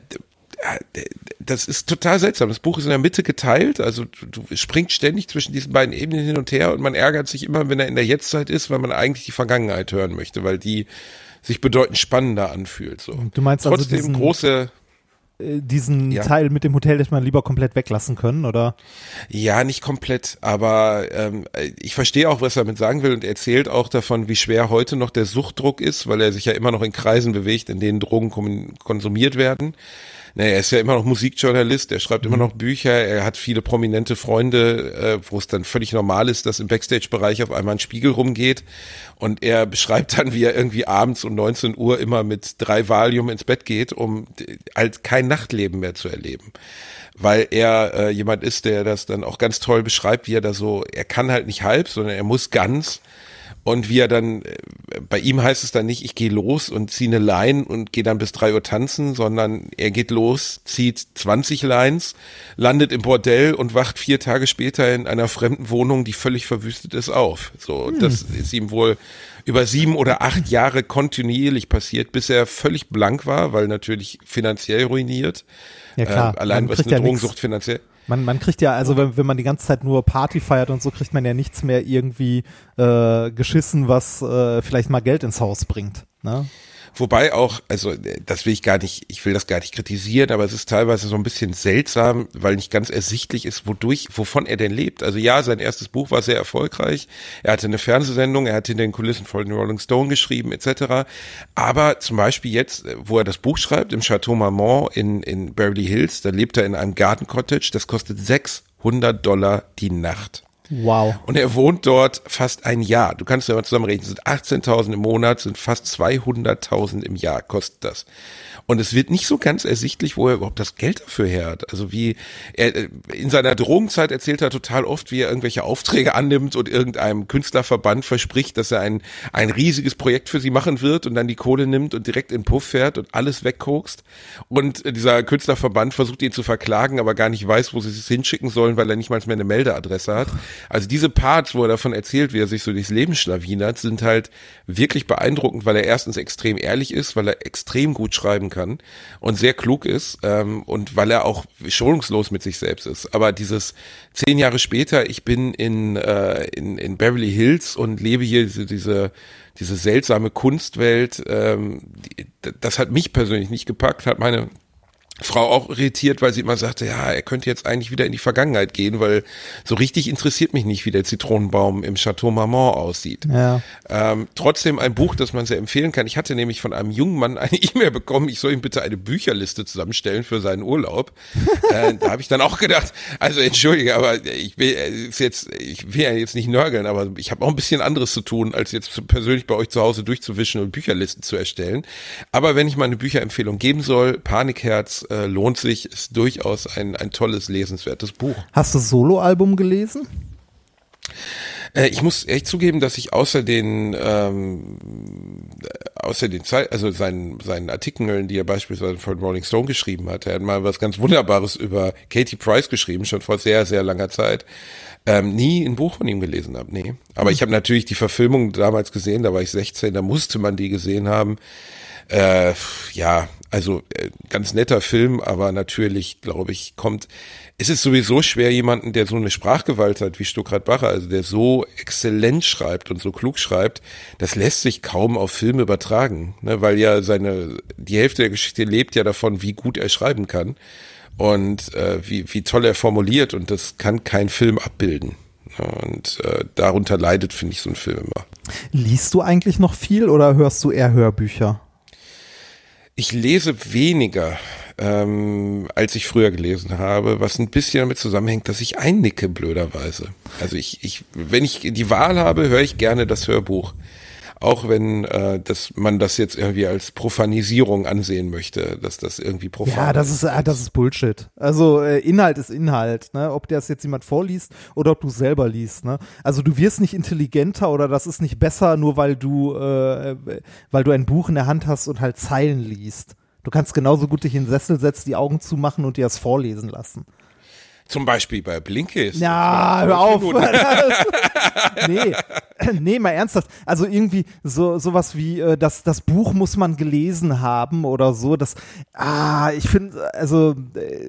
das ist total seltsam. Das Buch ist in der Mitte geteilt, also du, du springt ständig zwischen diesen beiden Ebenen hin und her und man ärgert sich immer, wenn er in der Jetztzeit ist, weil man eigentlich die Vergangenheit hören möchte, weil die sich bedeutend spannender anfühlt. So. Du meinst Trotzdem also diesen, große diesen ja. Teil mit dem Hotel, das man lieber komplett weglassen können, oder? Ja, nicht komplett, aber ähm, ich verstehe auch, was er damit sagen will und er erzählt auch davon, wie schwer heute noch der Suchtdruck ist, weil er sich ja immer noch in Kreisen bewegt, in denen Drogen kom- konsumiert werden. Naja, er ist ja immer noch Musikjournalist, er schreibt immer noch Bücher, er hat viele prominente Freunde, äh, wo es dann völlig normal ist, dass im Backstage-Bereich auf einmal ein Spiegel rumgeht und er beschreibt dann, wie er irgendwie abends um neunzehn Uhr immer mit drei Valium ins Bett geht, um halt kein Nachtleben mehr zu erleben. Weil er äh, jemand ist, der das dann auch ganz toll beschreibt, wie er da so, er kann halt nicht halb, sondern er muss ganz. Und wie er dann, bei ihm heißt es dann nicht, ich gehe los und ziehe eine Line und gehe dann bis drei Uhr tanzen, sondern er geht los, zieht zwanzig Lines, landet im Bordell und wacht vier Tage später in einer fremden Wohnung, die völlig verwüstet ist, auf. So, hm. Das ist ihm wohl über sieben oder acht Jahre kontinuierlich passiert, bis er völlig blank war, weil natürlich finanziell ruiniert. Ja klar. Äh, allein was eine ja Drogensucht finanziell. Man, man kriegt ja, also wenn, wenn man die ganze Zeit nur Party feiert und so, kriegt man ja nichts mehr irgendwie äh, geschissen, was äh, vielleicht mal Geld ins Haus bringt. Ne? Wobei auch, also das will ich gar nicht, ich will das gar nicht kritisieren, aber es ist teilweise so ein bisschen seltsam, weil nicht ganz ersichtlich ist, wodurch, wovon er denn lebt. Also ja, sein erstes Buch war sehr erfolgreich, er hatte eine Fernsehsendung, er hat in den Kulissen von den Rolling Stone geschrieben et cetera. Aber zum Beispiel jetzt, wo er das Buch schreibt, im Chateau Marmont in, in Beverly Hills, da lebt er in einem Garten-Cottage, das kostet sechshundert Dollar die Nacht. Wow. Und er wohnt dort fast ein Jahr. Du kannst ja mal zusammenrechnen, das sind achtzehntausend im Monat, sind fast zweihunderttausend im Jahr, kostet das. Und es wird nicht so ganz ersichtlich, wo er überhaupt das Geld dafür her hat. Also wie er in seiner Drogenzeit erzählt er total oft, wie er irgendwelche Aufträge annimmt und irgendeinem Künstlerverband verspricht, dass er ein ein riesiges Projekt für sie machen wird und dann die Kohle nimmt und direkt in den Puff fährt und alles wegkokst. Und dieser Künstlerverband versucht ihn zu verklagen, aber gar nicht weiß, wo sie es hinschicken sollen, weil er nicht mal mehr eine Meldeadresse hat. Also diese Parts, wo er davon erzählt, wie er sich so durchs Leben schlawinert, sind halt wirklich beeindruckend, weil er erstens extrem ehrlich ist, weil er extrem gut schreiben kann und sehr klug ist ähm, und weil er auch schonungslos mit sich selbst ist. Aber dieses zehn Jahre später, ich bin in äh, in, in Beverly Hills und lebe hier diese diese, diese seltsame Kunstwelt, ähm, die, das hat mich persönlich nicht gepackt, hat meine Frau auch irritiert, weil sie immer sagte, ja, er könnte jetzt eigentlich wieder in die Vergangenheit gehen, weil so richtig interessiert mich nicht, wie der Zitronenbaum im Chateau Marmont aussieht. Ja. Ähm, trotzdem ein Buch, das man sehr empfehlen kann. Ich hatte nämlich von einem jungen Mann eine E-Mail bekommen, ich soll ihm bitte eine Bücherliste zusammenstellen für seinen Urlaub. äh, da habe ich dann auch gedacht, also entschuldige, aber ich will ist jetzt, ich will ja jetzt nicht nörgeln, aber ich habe auch ein bisschen anderes zu tun, als jetzt persönlich bei euch zu Hause durchzuwischen und Bücherlisten zu erstellen. Aber wenn ich mal eine Bücherempfehlung geben soll, Panikherz äh, lohnt sich, ist durchaus ein, ein tolles, lesenswertes Buch. Hast du das Soloalbum gelesen? Äh, ich muss echt zugeben, dass ich außer den, ähm, außer den Zeit, also seinen, seinen Artikeln, die er beispielsweise von Rolling Stone geschrieben hat, er hat mal was ganz Wunderbares über Katie Price geschrieben, schon vor sehr, sehr langer Zeit, ähm, nie ein Buch von ihm gelesen habe, nee. Aber ich habe natürlich die Verfilmung damals gesehen, da war ich sechzehn, da musste man die gesehen haben. Äh, ja, also äh, ganz netter Film, aber natürlich, glaube ich, kommt, es ist sowieso schwer, jemanden, der so eine Sprachgewalt hat wie Stuckrad Barre, also der so exzellent schreibt und so klug schreibt, das lässt sich kaum auf Film übertragen, ne, weil ja seine, die Hälfte der Geschichte lebt ja davon, wie gut er schreiben kann und äh, wie, wie toll er formuliert und das kann kein Film abbilden. Und äh, darunter leidet, finde ich, so ein Film immer. Liest du eigentlich noch viel oder hörst du eher Hörbücher? Ich lese weniger, ähm, als ich früher gelesen habe, was ein bisschen damit zusammenhängt, dass ich einnicke, blöderweise. Also ich, ich, wenn ich die Wahl habe, höre ich gerne das Hörbuch. Auch wenn äh, dass man das jetzt irgendwie als Profanisierung ansehen möchte, dass das irgendwie profan ist. Ja, das ist, äh, das ist Bullshit. Also äh, Inhalt ist Inhalt, ne? Ob das jetzt jemand vorliest oder ob du selber liest, ne? Also du wirst nicht intelligenter oder das ist nicht besser, nur weil du, äh, weil du ein Buch in der Hand hast und halt Zeilen liest. Du kannst genauso gut dich in den Sessel setzen, die Augen zumachen und dir das vorlesen lassen. Zum Beispiel bei Blinkist. Ja, hör auf. nee, nee, mal ernsthaft. Also irgendwie so sowas wie äh, das, das Buch muss man gelesen haben oder so. Das, ah, ich finde, also äh,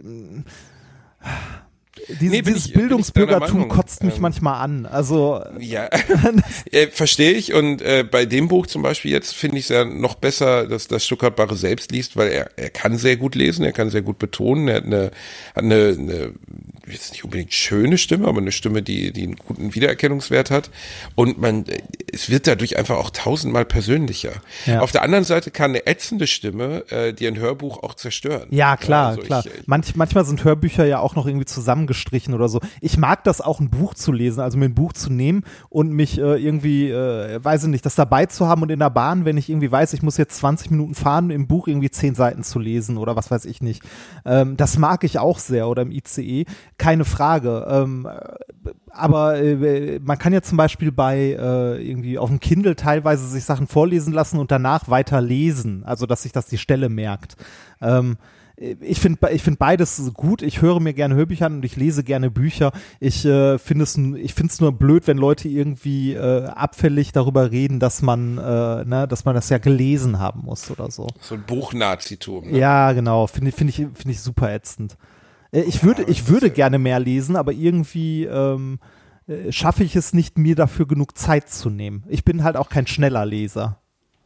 Dies, nee, dieses ich, Bildungsbürgertum kotzt mich ähm, manchmal an. Also ja, äh, verstehe ich. Und äh, bei dem Buch zum Beispiel jetzt finde ich es ja noch besser, dass das Stuttgart Barre selbst liest, weil er er kann sehr gut lesen, er kann sehr gut betonen, er hat eine, hat eine, eine jetzt nicht unbedingt schöne Stimme, aber eine Stimme, die die einen guten Wiedererkennungswert hat. Und man, es wird dadurch einfach auch tausendmal persönlicher. Ja. Auf der anderen Seite kann eine ätzende Stimme äh, dir ein Hörbuch auch zerstören. Ja, klar, also klar. Ich, Manch, manchmal sind Hörbücher ja auch noch irgendwie zusammengestrichen oder so. Ich mag das auch, ein Buch zu lesen, also mir ein Buch zu nehmen und mich äh, irgendwie, äh, weiß ich nicht, das dabei zu haben und in der Bahn, wenn ich irgendwie weiß, ich muss jetzt zwanzig Minuten fahren, im Buch irgendwie zehn Seiten zu lesen oder was weiß ich nicht. Ähm, das mag ich auch sehr, oder im I C E, keine Frage. Ähm, aber äh, man kann ja zum Beispiel bei äh, irgendwie auf dem Kindle teilweise sich Sachen vorlesen lassen und danach weiter lesen, also dass sich das die Stelle merkt. Ähm, Ich finde ich find beides gut. Ich höre mir gerne Hörbücher an und ich lese gerne Bücher. Ich äh, finde es ich finde es nur blöd, wenn Leute irgendwie äh, abfällig darüber reden, dass man äh, ne, dass man das ja gelesen haben muss oder so. So ein Buchnazitum. Ne? Ja, genau. Finde finde ich finde ich super ätzend. Äh, ich würde ja, ich würde ja gerne mehr lesen, aber irgendwie ähm, äh, schaffe ich es nicht, mir dafür genug Zeit zu nehmen. Ich bin halt auch kein schneller Leser.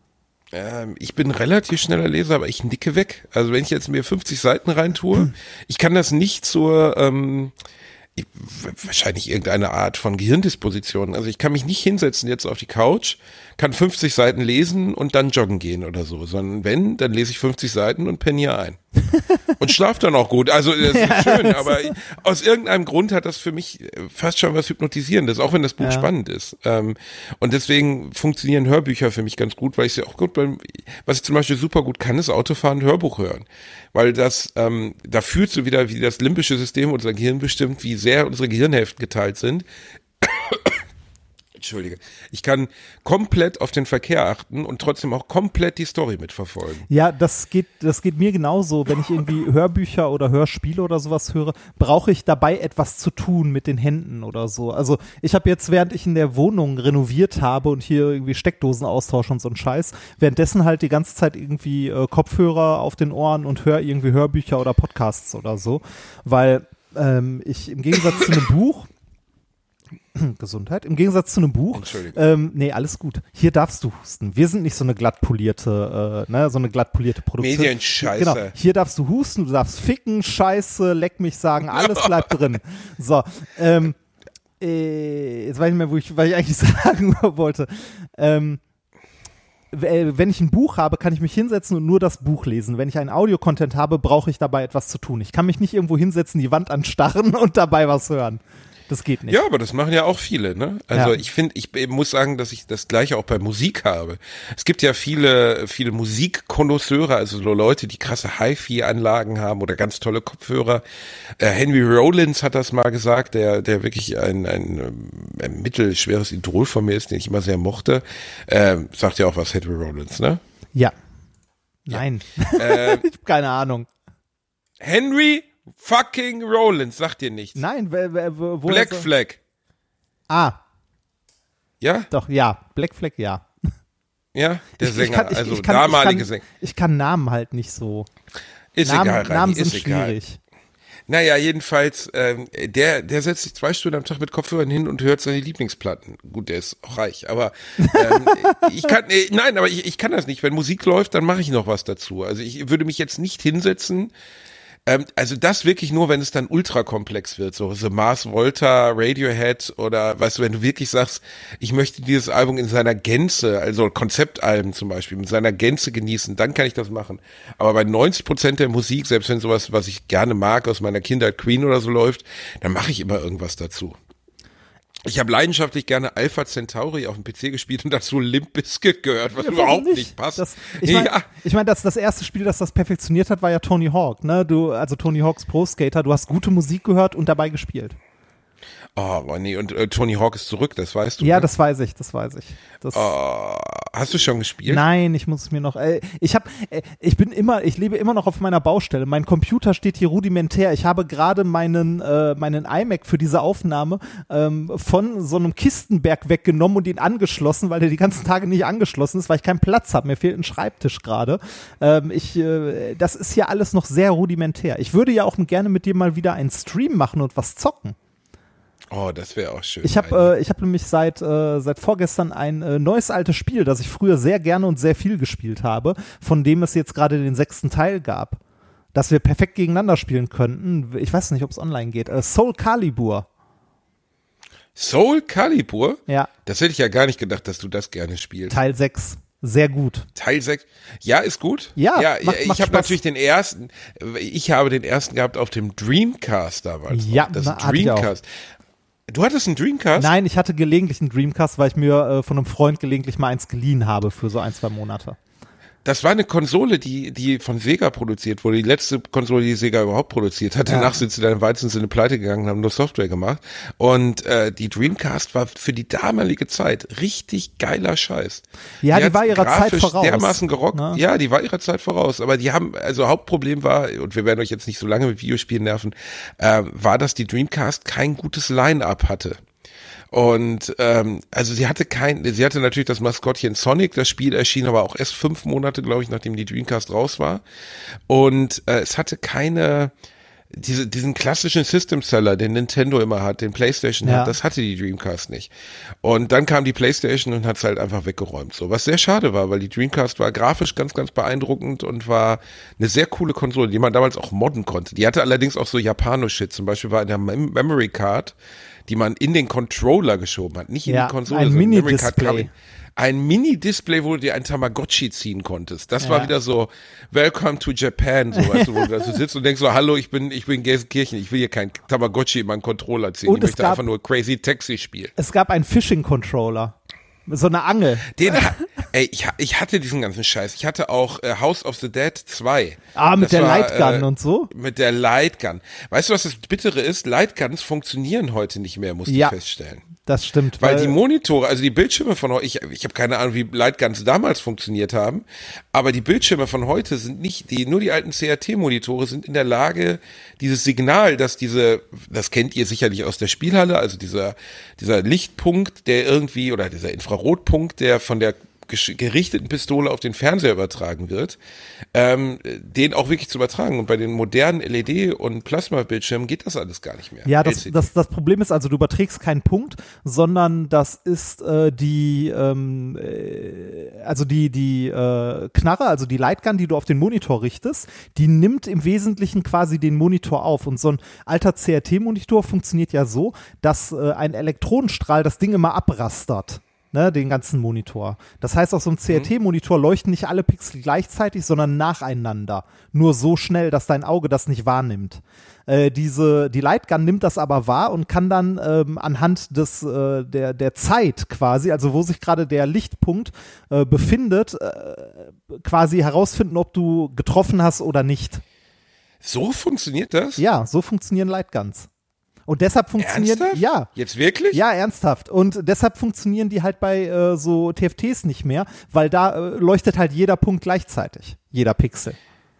Ähm, ich bin relativ schneller Leser, aber ich nicke weg. Also wenn ich jetzt mir fünfzig Seiten reintue, hm. ich kann das nicht zur, ähm, ich, wahrscheinlich irgendeine Art von Gehirndisposition. Also ich kann mich nicht hinsetzen jetzt auf die Couch, kann fünfzig Seiten lesen und dann joggen gehen oder so, sondern wenn, dann lese ich fünfzig Seiten und penne hier ein. Und schlaf dann auch gut. Also das ist schön, aber aus irgendeinem Grund hat das für mich fast schon was Hypnotisierendes, auch wenn das Buch ja. spannend ist. Und deswegen funktionieren Hörbücher für mich ganz gut, weil ich sie auch gut beim, was ich zum Beispiel super gut kann, ist Autofahren, Hörbuch hören. Weil das, ähm, da fühlst du wieder, wie das limbische System unser Gehirn bestimmt, wie sehr unsere Gehirnhälften geteilt sind. Entschuldige. Ich kann komplett auf den Verkehr achten und trotzdem auch komplett die Story mitverfolgen. Ja, das geht, das geht mir genauso. Wenn ich irgendwie Hörbücher oder Hörspiele oder sowas höre, brauche ich dabei etwas zu tun mit den Händen oder so. Also ich habe jetzt, während ich in der Wohnung renoviert habe und hier irgendwie Steckdosen austausche und so ein Scheiß, währenddessen halt die ganze Zeit irgendwie äh, Kopfhörer auf den Ohren und höre irgendwie Hörbücher oder Podcasts oder so. Weil ähm, ich im Gegensatz zu einem Buch Gesundheit. Im Gegensatz zu einem Buch. Ähm, nee, alles gut. Hier darfst du husten. Wir sind nicht so eine glatt polierte, äh, ne, so eine glatt polierte Produktion. Medienscheiße. Genau. Hier darfst du husten, du darfst ficken, Scheiße, leck mich sagen, alles bleibt drin. So, ähm, äh, jetzt weiß ich nicht mehr, wo ich, was ich eigentlich sagen wollte. Ähm, wenn ich ein Buch habe, kann ich mich hinsetzen und nur das Buch lesen. Wenn ich einen Audio-Content habe, brauche ich dabei etwas zu tun. Ich kann mich nicht irgendwo hinsetzen, die Wand anstarren und dabei was hören. Das geht nicht. Ja, aber das machen ja auch viele, ne? Also ja. ich finde, ich muss sagen, dass ich das Gleiche auch bei Musik habe. Es gibt ja viele, viele Musikkonnoisseure, also so Leute, die krasse Hi-Fi-Anlagen haben oder ganz tolle Kopfhörer. Äh, Henry Rollins hat das mal gesagt, der, der wirklich ein, ein, ein mittelschweres Idol von mir ist, den ich immer sehr mochte. Äh, sagt ja auch was, Henry Rollins, ne? Ja. Nein. Ja. Äh, ich habe keine Ahnung. Henry fucking Rollins, sagt dir nichts. Nein, wo, wo Black Flag. Ah. Ja? Doch, ja. Black Flag, ja. Ja, der ich, Sänger, ich kann, ich, also ich kann, damalige ich kann, Sänger. Ich kann Namen halt nicht so. Ist Namen, egal, Reini, Namen ist sind egal. schwierig. Naja, jedenfalls, ähm, der, der setzt sich zwei Stunden am Tag mit Kopfhörern hin und hört seine Lieblingsplatten. Gut, der ist auch reich, aber ähm, ich kann, äh, nein, aber ich, ich kann das nicht. Wenn Musik läuft, dann mache ich noch was dazu. Also ich würde mich jetzt nicht hinsetzen. Ähm, also das wirklich nur, wenn es dann ultra komplex wird, so The Mars Volta, Radiohead oder weißt du, wenn du wirklich sagst, ich möchte dieses Album in seiner Gänze, also Konzeptalben zum Beispiel, mit seiner Gänze genießen, dann kann ich das machen. Aber bei neunzig Prozent der Musik, selbst wenn sowas, was ich gerne mag, aus meiner Kindheit Queen oder so läuft, dann mache ich immer irgendwas dazu. Ich habe leidenschaftlich gerne Alpha Centauri auf dem P C gespielt und dazu Limp Bizkit gehört, was ja, überhaupt nicht, nicht passt. Das, ich meine, ja. ich mein, das, das erste Spiel, das das perfektioniert hat, war ja Tony Hawk, ne? Du, also Tony Hawks Pro Skater, du hast gute Musik gehört und dabei gespielt. Oh, nee, und äh, Tony Hawk ist zurück, das weißt du. Ja, ne? das weiß ich, das weiß ich. Das Oh, hast du schon gespielt? Nein, ich muss es mir noch. Äh, ich habe, äh, ich bin immer, ich lebe immer noch auf meiner Baustelle. Mein Computer steht hier rudimentär. Ich habe gerade meinen, äh, meinen iMac für diese Aufnahme ähm, von so einem Kistenberg weggenommen und ihn angeschlossen, weil der die ganzen Tage nicht angeschlossen ist, weil ich keinen Platz habe. Mir fehlt ein Schreibtisch gerade. Ähm, ich, äh, das ist hier alles noch sehr rudimentär. Ich würde ja auch gerne mit dir mal wieder einen Stream machen und was zocken. Oh, das wäre auch schön. Ich habe äh, ich hab nämlich seit, äh, seit vorgestern ein äh, neues altes Spiel, das ich früher sehr gerne und sehr viel gespielt habe, von dem es jetzt gerade den sechsten Teil gab, das wir perfekt gegeneinander spielen könnten. Ich weiß nicht, ob es online geht. Äh, Soul Calibur. Soul Calibur? Ja. Das hätte ich ja gar nicht gedacht, dass du das gerne spielst. Teil sechs. Sehr gut. Teil sechs. Ja, ist gut. Ja, ja macht- ich macht habe Spaß. natürlich den ersten, ich habe den ersten gehabt auf dem Dreamcast damals. Ja, noch. das na, hatte ich auch. Dreamcast. Du hattest einen Dreamcast? Nein, ich hatte gelegentlich einen Dreamcast, weil ich mir äh, von einem Freund gelegentlich mal eins geliehen habe für so ein, zwei Monate. Das war eine Konsole, die, die von Sega produziert wurde. Die letzte Konsole, die Sega überhaupt produziert hat. Ja. Danach sind sie dann im weitesten Sinne pleite gegangen und haben nur Software gemacht. Und äh, die Dreamcast war für die damalige Zeit richtig geiler Scheiß. Ja, die hat war ihrer Zeit grafisch voraus. dermaßen gerockt. Ne? Ja, die war ihrer Zeit voraus. Aber die haben, also Hauptproblem war, und wir werden euch jetzt nicht so lange mit Videospielen nerven, äh, war, dass die Dreamcast kein gutes Line-Up hatte. Und ähm, also sie hatte kein, sie hatte natürlich das Maskottchen Sonic, das Spiel erschien aber auch erst fünf Monate, glaube ich, nachdem die Dreamcast raus war. Und äh, es hatte keine, diese, diesen klassischen System-Seller, den Nintendo immer hat, den PlayStation Ja. hat, das hatte die Dreamcast nicht. Und dann kam die PlayStation und hat es halt einfach weggeräumt. So, was sehr schade war, weil die Dreamcast war grafisch ganz, ganz beeindruckend und war eine sehr coole Konsole, die man damals auch modden konnte. Die hatte allerdings auch so Japano-Shit. Zum Beispiel war in der Mem- Memory Card, die man in den Controller geschoben hat, nicht in Ja, die Konsole, ein sondern Memory Card Mini-Display. kam- Ein Mini-Display, wo du dir ein Tamagotchi ziehen konntest. Das Ja. war wieder so, Welcome to Japan, so, weißt du, wo du da so sitzt und denkst so, hallo, ich bin, ich bin Gelsenkirchen, ich will hier kein Tamagotchi in meinen Controller ziehen, Und ich es möchte gab- einfach nur Crazy Taxi spielen. Es gab einen Fishing-Controller. So eine Angel. Den, ha- ey, ich, ha- ich hatte diesen ganzen Scheiß. Ich hatte auch äh, House of the Dead zwei. Ah, mit Das der war, Lightgun äh, und so? Mit der Lightgun. Weißt du, was das Bittere ist? Lightguns funktionieren heute nicht mehr, muss Ja. ich feststellen. Das stimmt. Weil die Monitore, also die Bildschirme von heute, ich, ich habe keine Ahnung, wie Lightguns damals funktioniert haben, aber die Bildschirme von heute sind nicht, die nur die alten C R T-Monitore sind in der Lage, dieses Signal, dass diese, das kennt ihr sicherlich aus der Spielhalle, also dieser, dieser Lichtpunkt, der irgendwie, oder dieser Infrarotpunkt, der von der gesch- gerichteten Pistole auf den Fernseher übertragen wird, ähm, den auch wirklich zu übertragen. Und bei den modernen L E D- und Plasma-Bildschirmen geht das alles gar nicht mehr. Ja, das, L C D. das, das Problem ist also, du überträgst keinen Punkt, sondern das ist äh, die, ähm, äh, also die, die äh, Knarre, also die Lightgun, die du auf den Monitor richtest, die nimmt im Wesentlichen quasi den Monitor auf. Und so ein alter C R T-Monitor funktioniert ja so, dass äh, ein Elektronenstrahl das Ding immer abrastert. Ne, den ganzen Monitor. Das heißt, auf so einem C R T-Monitor leuchten nicht alle Pixel gleichzeitig, sondern nacheinander. Nur so schnell, dass dein Auge das nicht wahrnimmt. Äh, diese, die Lightgun nimmt das aber wahr und kann dann ähm, anhand des, äh, der, der Zeit quasi, also wo sich gerade der Lichtpunkt äh, befindet, äh, quasi herausfinden, ob du getroffen hast oder nicht. So funktioniert das? Ja, so funktionieren Lightguns. Und deshalb funktionieren, Ernsthaft? ja, Jetzt wirklich? ja, ernsthaft. Und deshalb funktionionieren die halt bei äh, so T F Ts nicht mehr, weil da äh, leuchtet halt jeder Punkt gleichzeitig. Jeder Pixel.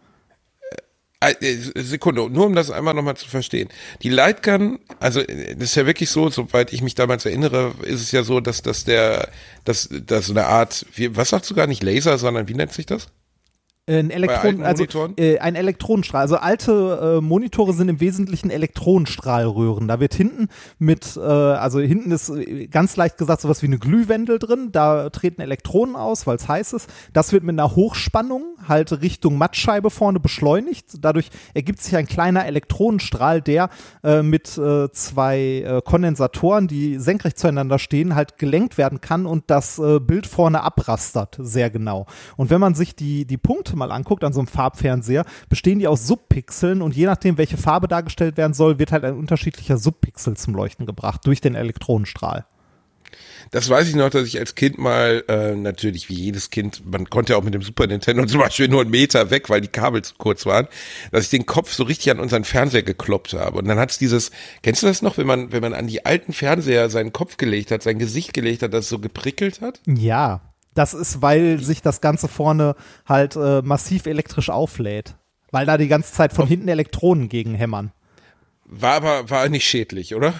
Äh, Sekunde, nur um das einmal nochmal zu verstehen. Die Lightgun, also äh, das ist ja wirklich so, soweit ich mich damals erinnere, ist es ja so, dass, dass der, dass, dass so eine Art, wie, was sagst du gar nicht Laser, sondern wie nennt sich das? Ein Elektron, alten also Monitoren? äh, ein Elektronenstrahl. Also alte äh, Monitore sind im Wesentlichen Elektronenstrahlröhren. Da wird hinten mit, äh, also hinten ist äh, ganz leicht gesagt sowas wie eine Glühwendel drin. Da treten Elektronen aus, weil es heiß ist. Das wird mit einer Hochspannung halt Richtung Mattscheibe vorne beschleunigt. Dadurch ergibt sich ein kleiner Elektronenstrahl, der äh, mit äh, zwei äh, Kondensatoren, die senkrecht zueinander stehen, halt gelenkt werden kann und das äh, Bild vorne abrastert, sehr genau. Und wenn man sich die, die Punkte mal anguckt an so einem Farbfernseher, bestehen die aus Subpixeln und je nachdem, welche Farbe dargestellt werden soll, wird halt ein unterschiedlicher Subpixel zum Leuchten gebracht durch den Elektronenstrahl. Das weiß ich noch, dass ich als Kind mal, äh, natürlich wie jedes Kind, man konnte ja auch mit dem Super Nintendo zum Beispiel nur einen Meter weg, weil die Kabel zu kurz waren, dass ich den Kopf so richtig an unseren Fernseher gekloppt habe. Und dann hat's dieses, kennst du das noch, wenn man, wenn man an die alten Fernseher seinen Kopf gelegt hat, sein Gesicht gelegt hat, dass es so geprickelt hat? Ja, das ist, weil sich das Ganze vorne halt äh, massiv elektrisch auflädt. Weil da die ganze Zeit von hinten Elektronen gegen hämmern. War aber, war nicht schädlich, oder?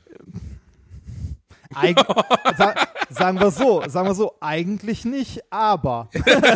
Eig sa sagen wir so, sagen wir so, eigentlich nicht, aber.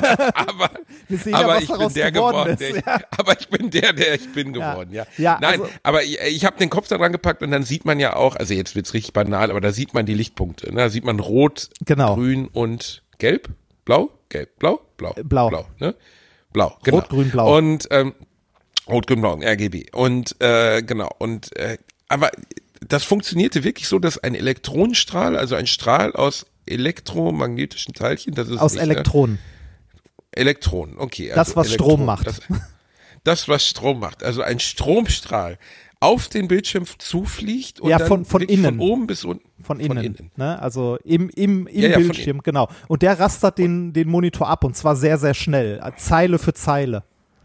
aber wir sehen aber ja, was ich bin daraus der geworden geworden, ist. der ich, Ja. aber ich bin der, der ich bin geworden, ja. ja. ja Nein, also, aber ich, ich habe den Kopf da dran gepackt und dann sieht man ja auch, also jetzt wird's richtig banal, aber da sieht man die Lichtpunkte, ne? Da sieht man rot, genau. grün und gelb, blau, gelb, blau, blau, blau, blau, ne? Blau, genau. Rot, grün, blau. Und ähm, rot, grün, blau, R G B. Und äh, genau und äh, aber das funktionierte wirklich so, dass ein Elektronenstrahl, also ein Strahl aus elektromagnetischen Teilchen, das ist aus nicht, Elektronen. Ne? Elektronen, okay. Das, also was Elektronen, Strom macht. Das, das, was Strom macht. Also ein Stromstrahl auf den Bildschirm zufliegt und ja, dann von, von innen. von oben bis unten. Von innen. Von innen. Ne? Also im, im, im ja, ja, Bildschirm, genau. Und der rastert den, den Monitor ab und zwar sehr, sehr schnell. Zeile für Zeile.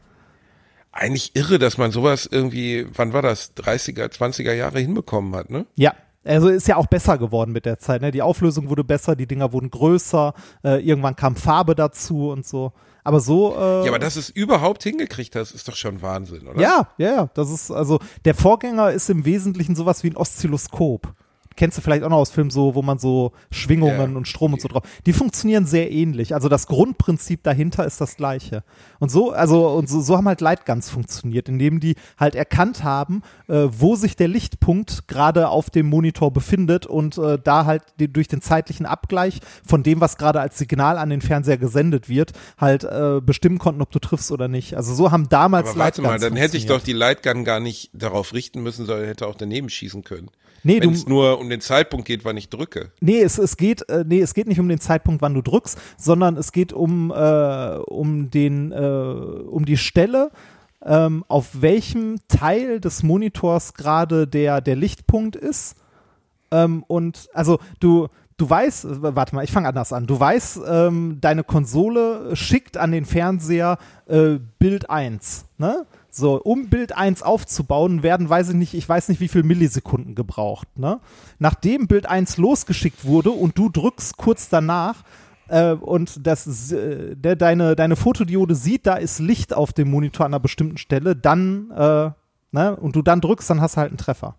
Eigentlich irre, dass man sowas irgendwie, wann war das, dreißiger, zwanziger Jahre hinbekommen hat, ne? Ja, also ist ja auch besser geworden mit der Zeit. Ne? Die Auflösung wurde besser, die Dinger wurden größer, äh, irgendwann kam Farbe dazu und so. Aber so. Äh, ja, aber dass es überhaupt hingekriegt hast, ist doch schon Wahnsinn, oder? Ja, ja, ja. Das ist also der Vorgänger ist im Wesentlichen sowas wie ein Oszilloskop. Kennst du vielleicht auch noch aus Filmen so, wo man so Schwingungen ja. und Strom und so drauf. Die funktionieren sehr ähnlich. Also das Grundprinzip dahinter ist das gleiche. Und so, also und so, so haben halt Lightguns funktioniert, indem die halt erkannt haben, äh, wo sich der Lichtpunkt gerade auf dem Monitor befindet und äh, da halt die, durch den zeitlichen Abgleich von dem, was gerade als Signal an den Fernseher gesendet wird, halt äh, bestimmen konnten, ob du triffst oder nicht. Also so haben damals Aber warte Lightguns mal, dann hätte ich doch funktioniert. die Lightgun gar nicht darauf richten müssen, sondern hätte auch daneben schießen können. Nee, Wenn du, es nur um den Zeitpunkt geht, wann ich drücke. Nee, es, es geht, äh, nee, es geht nicht um den Zeitpunkt, wann du drückst, sondern es geht um, äh, um den, äh, um die Stelle, ähm, auf welchem Teil des Monitors gerade der, der Lichtpunkt ist. Ähm, und also du, du weißt, warte mal, ich fange anders an. Du weißt, ähm, deine Konsole schickt an den Fernseher äh, Bild eins, ne? So, um Bild eins aufzubauen, werden, weiß ich nicht, ich weiß nicht, wie viel Millisekunden gebraucht, ne? Nachdem Bild eins losgeschickt wurde und du drückst kurz danach äh, und das, äh, der, deine, deine Fotodiode sieht, da ist Licht auf dem Monitor an einer bestimmten Stelle, dann, äh, ne, und du dann drückst, dann hast du halt einen Treffer.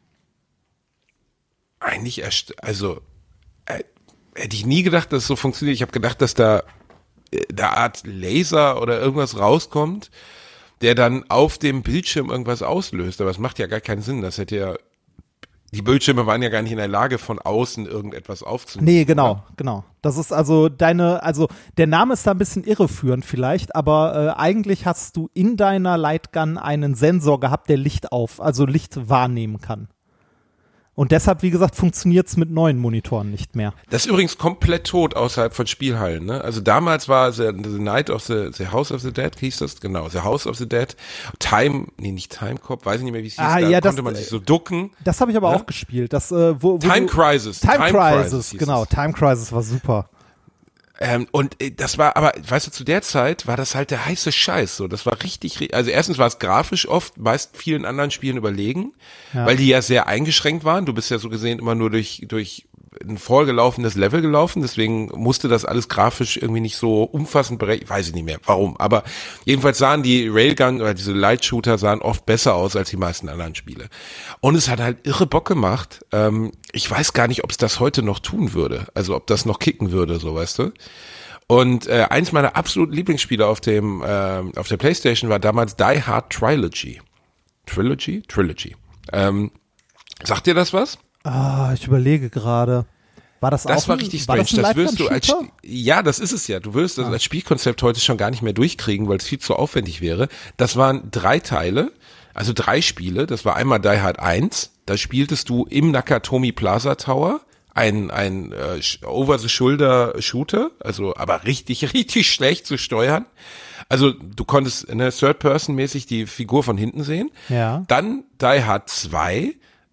Eigentlich erst, also äh, hätte ich nie gedacht, dass es so funktioniert. Ich habe gedacht, dass da äh, eine Art Laser oder irgendwas rauskommt, der dann auf dem Bildschirm irgendwas auslöst. Aber es macht ja gar keinen Sinn. Das hätte ja, die Bildschirme waren ja gar nicht in der Lage, von außen irgendetwas aufzunehmen. Nee, genau, oder? genau. Das ist also deine, also der Name ist da ein bisschen irreführend vielleicht, aber äh, eigentlich hast du in deiner Lightgun einen Sensor gehabt, der Licht auf, also Licht wahrnehmen kann. Und deshalb, wie gesagt, funktioniert es mit neuen Monitoren nicht mehr. Das ist übrigens komplett tot außerhalb von Spielhallen, ne? Also damals war The, the Night of the, the House of the Dead, hieß das? Genau, The House of the Dead. Time, nee, nicht Time Cop, weiß ich nicht mehr, wie es hieß. Ah, da ja, konnte das, man sich so ducken. Das habe ich aber ne? auch gespielt. Das, äh, wo, wo Time du, Crisis. Time, Time Crisis, Crisis hieß genau. es. Time Crisis war super. Ähm, und äh, das war, aber weißt du, zu der Zeit war das halt der heiße Scheiß. So, das war richtig, also erstens war es grafisch oft meist vielen anderen Spielen überlegen, Ja. weil die ja sehr eingeschränkt waren. Du bist ja so gesehen immer nur durch durch ein vorgelaufenes Level gelaufen, deswegen musste das alles grafisch irgendwie nicht so umfassend berechnen, weiß ich nicht mehr, warum, aber jedenfalls sahen die Railgun oder diese Light-Shooter sahen oft besser aus als die meisten anderen Spiele. Und es hat halt irre Bock gemacht. Ähm, ich weiß gar nicht, ob es das heute noch tun würde, also ob das noch kicken würde, so weißt du. Und äh, eins meiner absoluten Lieblingsspiele auf dem äh, auf der PlayStation war damals Die Hard Trilogy. Trilogy? Trilogy. Ähm, sagt dir das was? Ah, ich überlege gerade. War das, Das auch war ein, richtig war strange. das, Das, ein wirst du als Lightgun-Shooter? ja, das ist es ja. Du wirst das als Spielkonzept heute schon gar nicht mehr durchkriegen, weil es viel zu aufwendig wäre. Das waren drei Teile, also drei Spiele. Das war einmal Die Hard eins. Da spieltest du im Nakatomi Plaza Tower ein ein äh, Over-the-Shoulder-Shooter, also aber richtig richtig schlecht zu steuern. Also du konntest ne, Third-Person-mäßig die Figur von hinten sehen. Ja. Dann Die Hard zwei.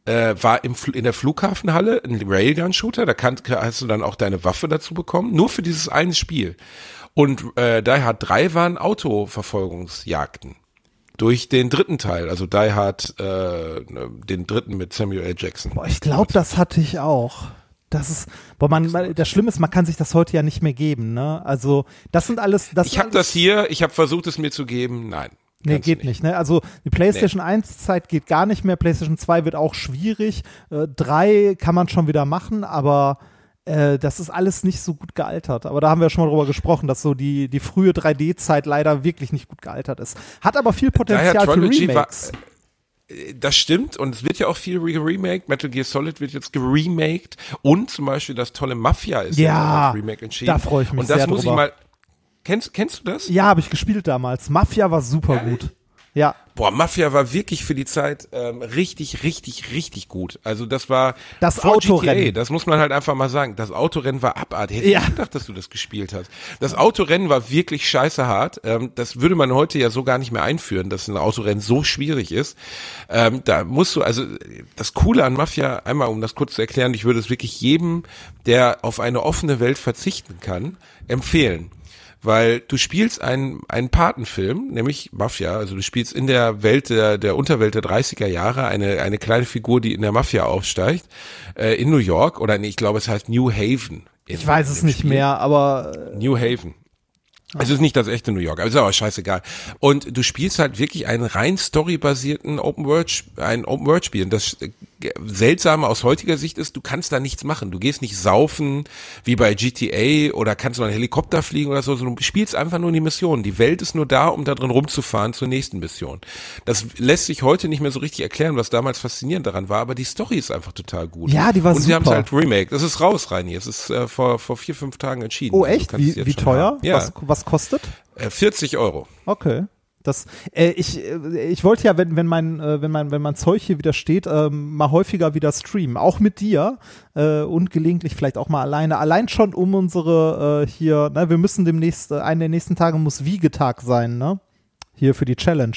äh, war im, in der Flughafenhalle ein Railgun-Shooter, da kann, hast du dann auch deine Waffe dazu bekommen, nur für dieses eine Spiel. Und äh, Die Hard drei waren Autoverfolgungsjagden. Durch den dritten Teil, also Die Hard, äh, den dritten mit Samuel L. Jackson. Boah, ich glaube, das hatte ich auch. Das ist, boah, man, man, das Schlimme ist, man kann sich das heute ja nicht mehr geben, ne? Also, das sind alles, das Ich habe das hier, ich habe versucht, es mir zu geben, nein. Nee, geht nicht. nicht, ne? Also die PlayStation nee. eins Zeit geht gar nicht mehr, PlayStation zwei wird auch schwierig, äh, drei kann man schon wieder machen, aber äh, das ist alles nicht so gut gealtert. Aber da haben wir ja schon mal drüber gesprochen, dass so die, die frühe drei D Zeit leider wirklich nicht gut gealtert ist. Hat aber viel Potenzial für Remakes. War, das stimmt und es wird ja auch viel remaked. Metal Gear Solid wird jetzt geremaked und zum Beispiel das tolle Mafia ist ja als Remake entschieden. Da freue ich mich und das sehr muss drüber. ich mal Kennst, kennst du das? Ja, habe ich gespielt damals. Mafia war super ja, gut. Ja. Boah, Mafia war wirklich für die Zeit ähm, richtig, richtig, richtig gut. Also das war das vor Autorennen. G T A, das muss man halt einfach mal sagen. Das Autorennen war abartig. Hätte ja. ich gedacht, dass du das gespielt hast. Das Autorennen war wirklich scheiße hart. Ähm, das würde man heute ja so gar nicht mehr einführen, dass ein Autorennen so schwierig ist. Ähm, da musst du, also das Coole an Mafia, einmal um das kurz zu erklären, ich würde es wirklich jedem, der auf eine offene Welt verzichten kann, empfehlen. Weil du spielst einen, einen Patenfilm, nämlich Mafia, also du spielst in der Welt der, der Unterwelt der dreißiger Jahre eine, eine kleine Figur, die in der Mafia aufsteigt, äh, in New York, oder nee, ich glaube es heißt New Haven. Ich weiß es nicht mehr, aber New Haven. Also es ist nicht das echte New York, aber ist aber scheißegal. Und du spielst halt wirklich einen rein storybasierten Open World, ein Open World Spiel. Und das Seltsame aus heutiger Sicht ist, du kannst da nichts machen. Du gehst nicht saufen wie bei G T A oder kannst nur einen Helikopter fliegen oder so, sondern du spielst einfach nur die Mission. Die Welt ist nur da, um da drin rumzufahren zur nächsten Mission. Das lässt sich heute nicht mehr so richtig erklären, was damals faszinierend daran war, aber die Story ist einfach total gut. Ja, die war Und super. sie haben es halt remake. Das ist raus, Reini. Es ist äh, vor vor vier, fünf Tagen entschieden. Oh echt? Also wie wie teuer? Ja. Was, was kostet? Äh, vierzig Euro. Okay. Das, äh, ich, äh, ich wollte ja, wenn, wenn mein, äh, wenn mein, wenn mein Zeug hier wieder steht, ähm, mal häufiger wieder streamen, auch mit dir äh, und gelegentlich vielleicht auch mal alleine. Allein schon um unsere äh, hier, ne, wir müssen demnächst, äh, einen der nächsten Tage muss Wiegetag sein, ne? Hier für die Challenge.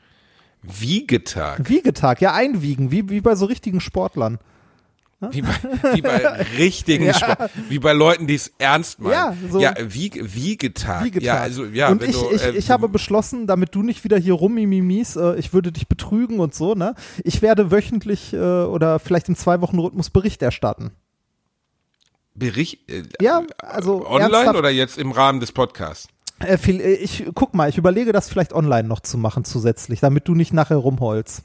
Wiegetag? Wiegetag, ja, einwiegen, wie, wie bei so richtigen Sportlern. Wie bei, wie bei richtigen ja. Sport, wie bei Leuten, die es ernst meinen. Ja, so ja wie, wie getagt. Wiegetag. Ja, also, ja, und wenn ich, du, ich, äh, ich habe beschlossen, damit du nicht wieder hier rummimimis, äh, ich würde dich betrügen und so, ne? Ich werde wöchentlich äh, oder vielleicht im Zwei-Wochen-Rhythmus Bericht erstatten. Bericht? Äh, Ja, also online ernsthaft, oder jetzt im Rahmen des Podcasts? Äh, viel, äh, ich guck mal, ich überlege das vielleicht online noch zu machen zusätzlich, damit du nicht nachher rumholst.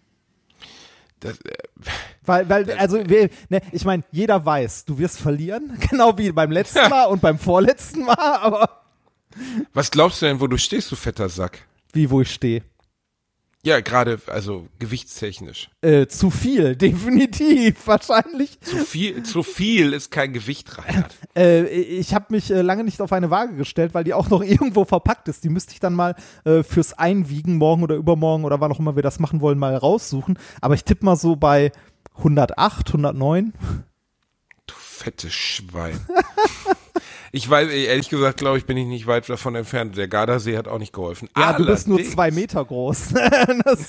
Das, äh, Weil, weil, also, wir, ne, ich meine, jeder weiß, du wirst verlieren, genau wie beim letzten Mal und beim vorletzten Mal, aber was glaubst du denn, wo du stehst, du fetter Sack? wie, wo ich stehe? Ja, gerade, also gewichtstechnisch. Äh, zu viel, definitiv, wahrscheinlich. Zu viel, zu viel ist kein Gewicht, Reinhard. Äh, ich habe mich äh, lange nicht auf eine Waage gestellt, weil die auch noch irgendwo verpackt ist. Die müsste ich dann mal äh, fürs Einwiegen morgen oder übermorgen oder wann auch immer wir das machen wollen, mal raussuchen. Aber ich tippe mal so bei hundertacht, hundertneun. Du fettes Schwein. Ich weiß, ehrlich gesagt, glaube ich, bin ich nicht weit davon entfernt. Der Gardasee hat auch nicht geholfen. Ja, Allerdings, du bist nur zwei Meter groß. Das,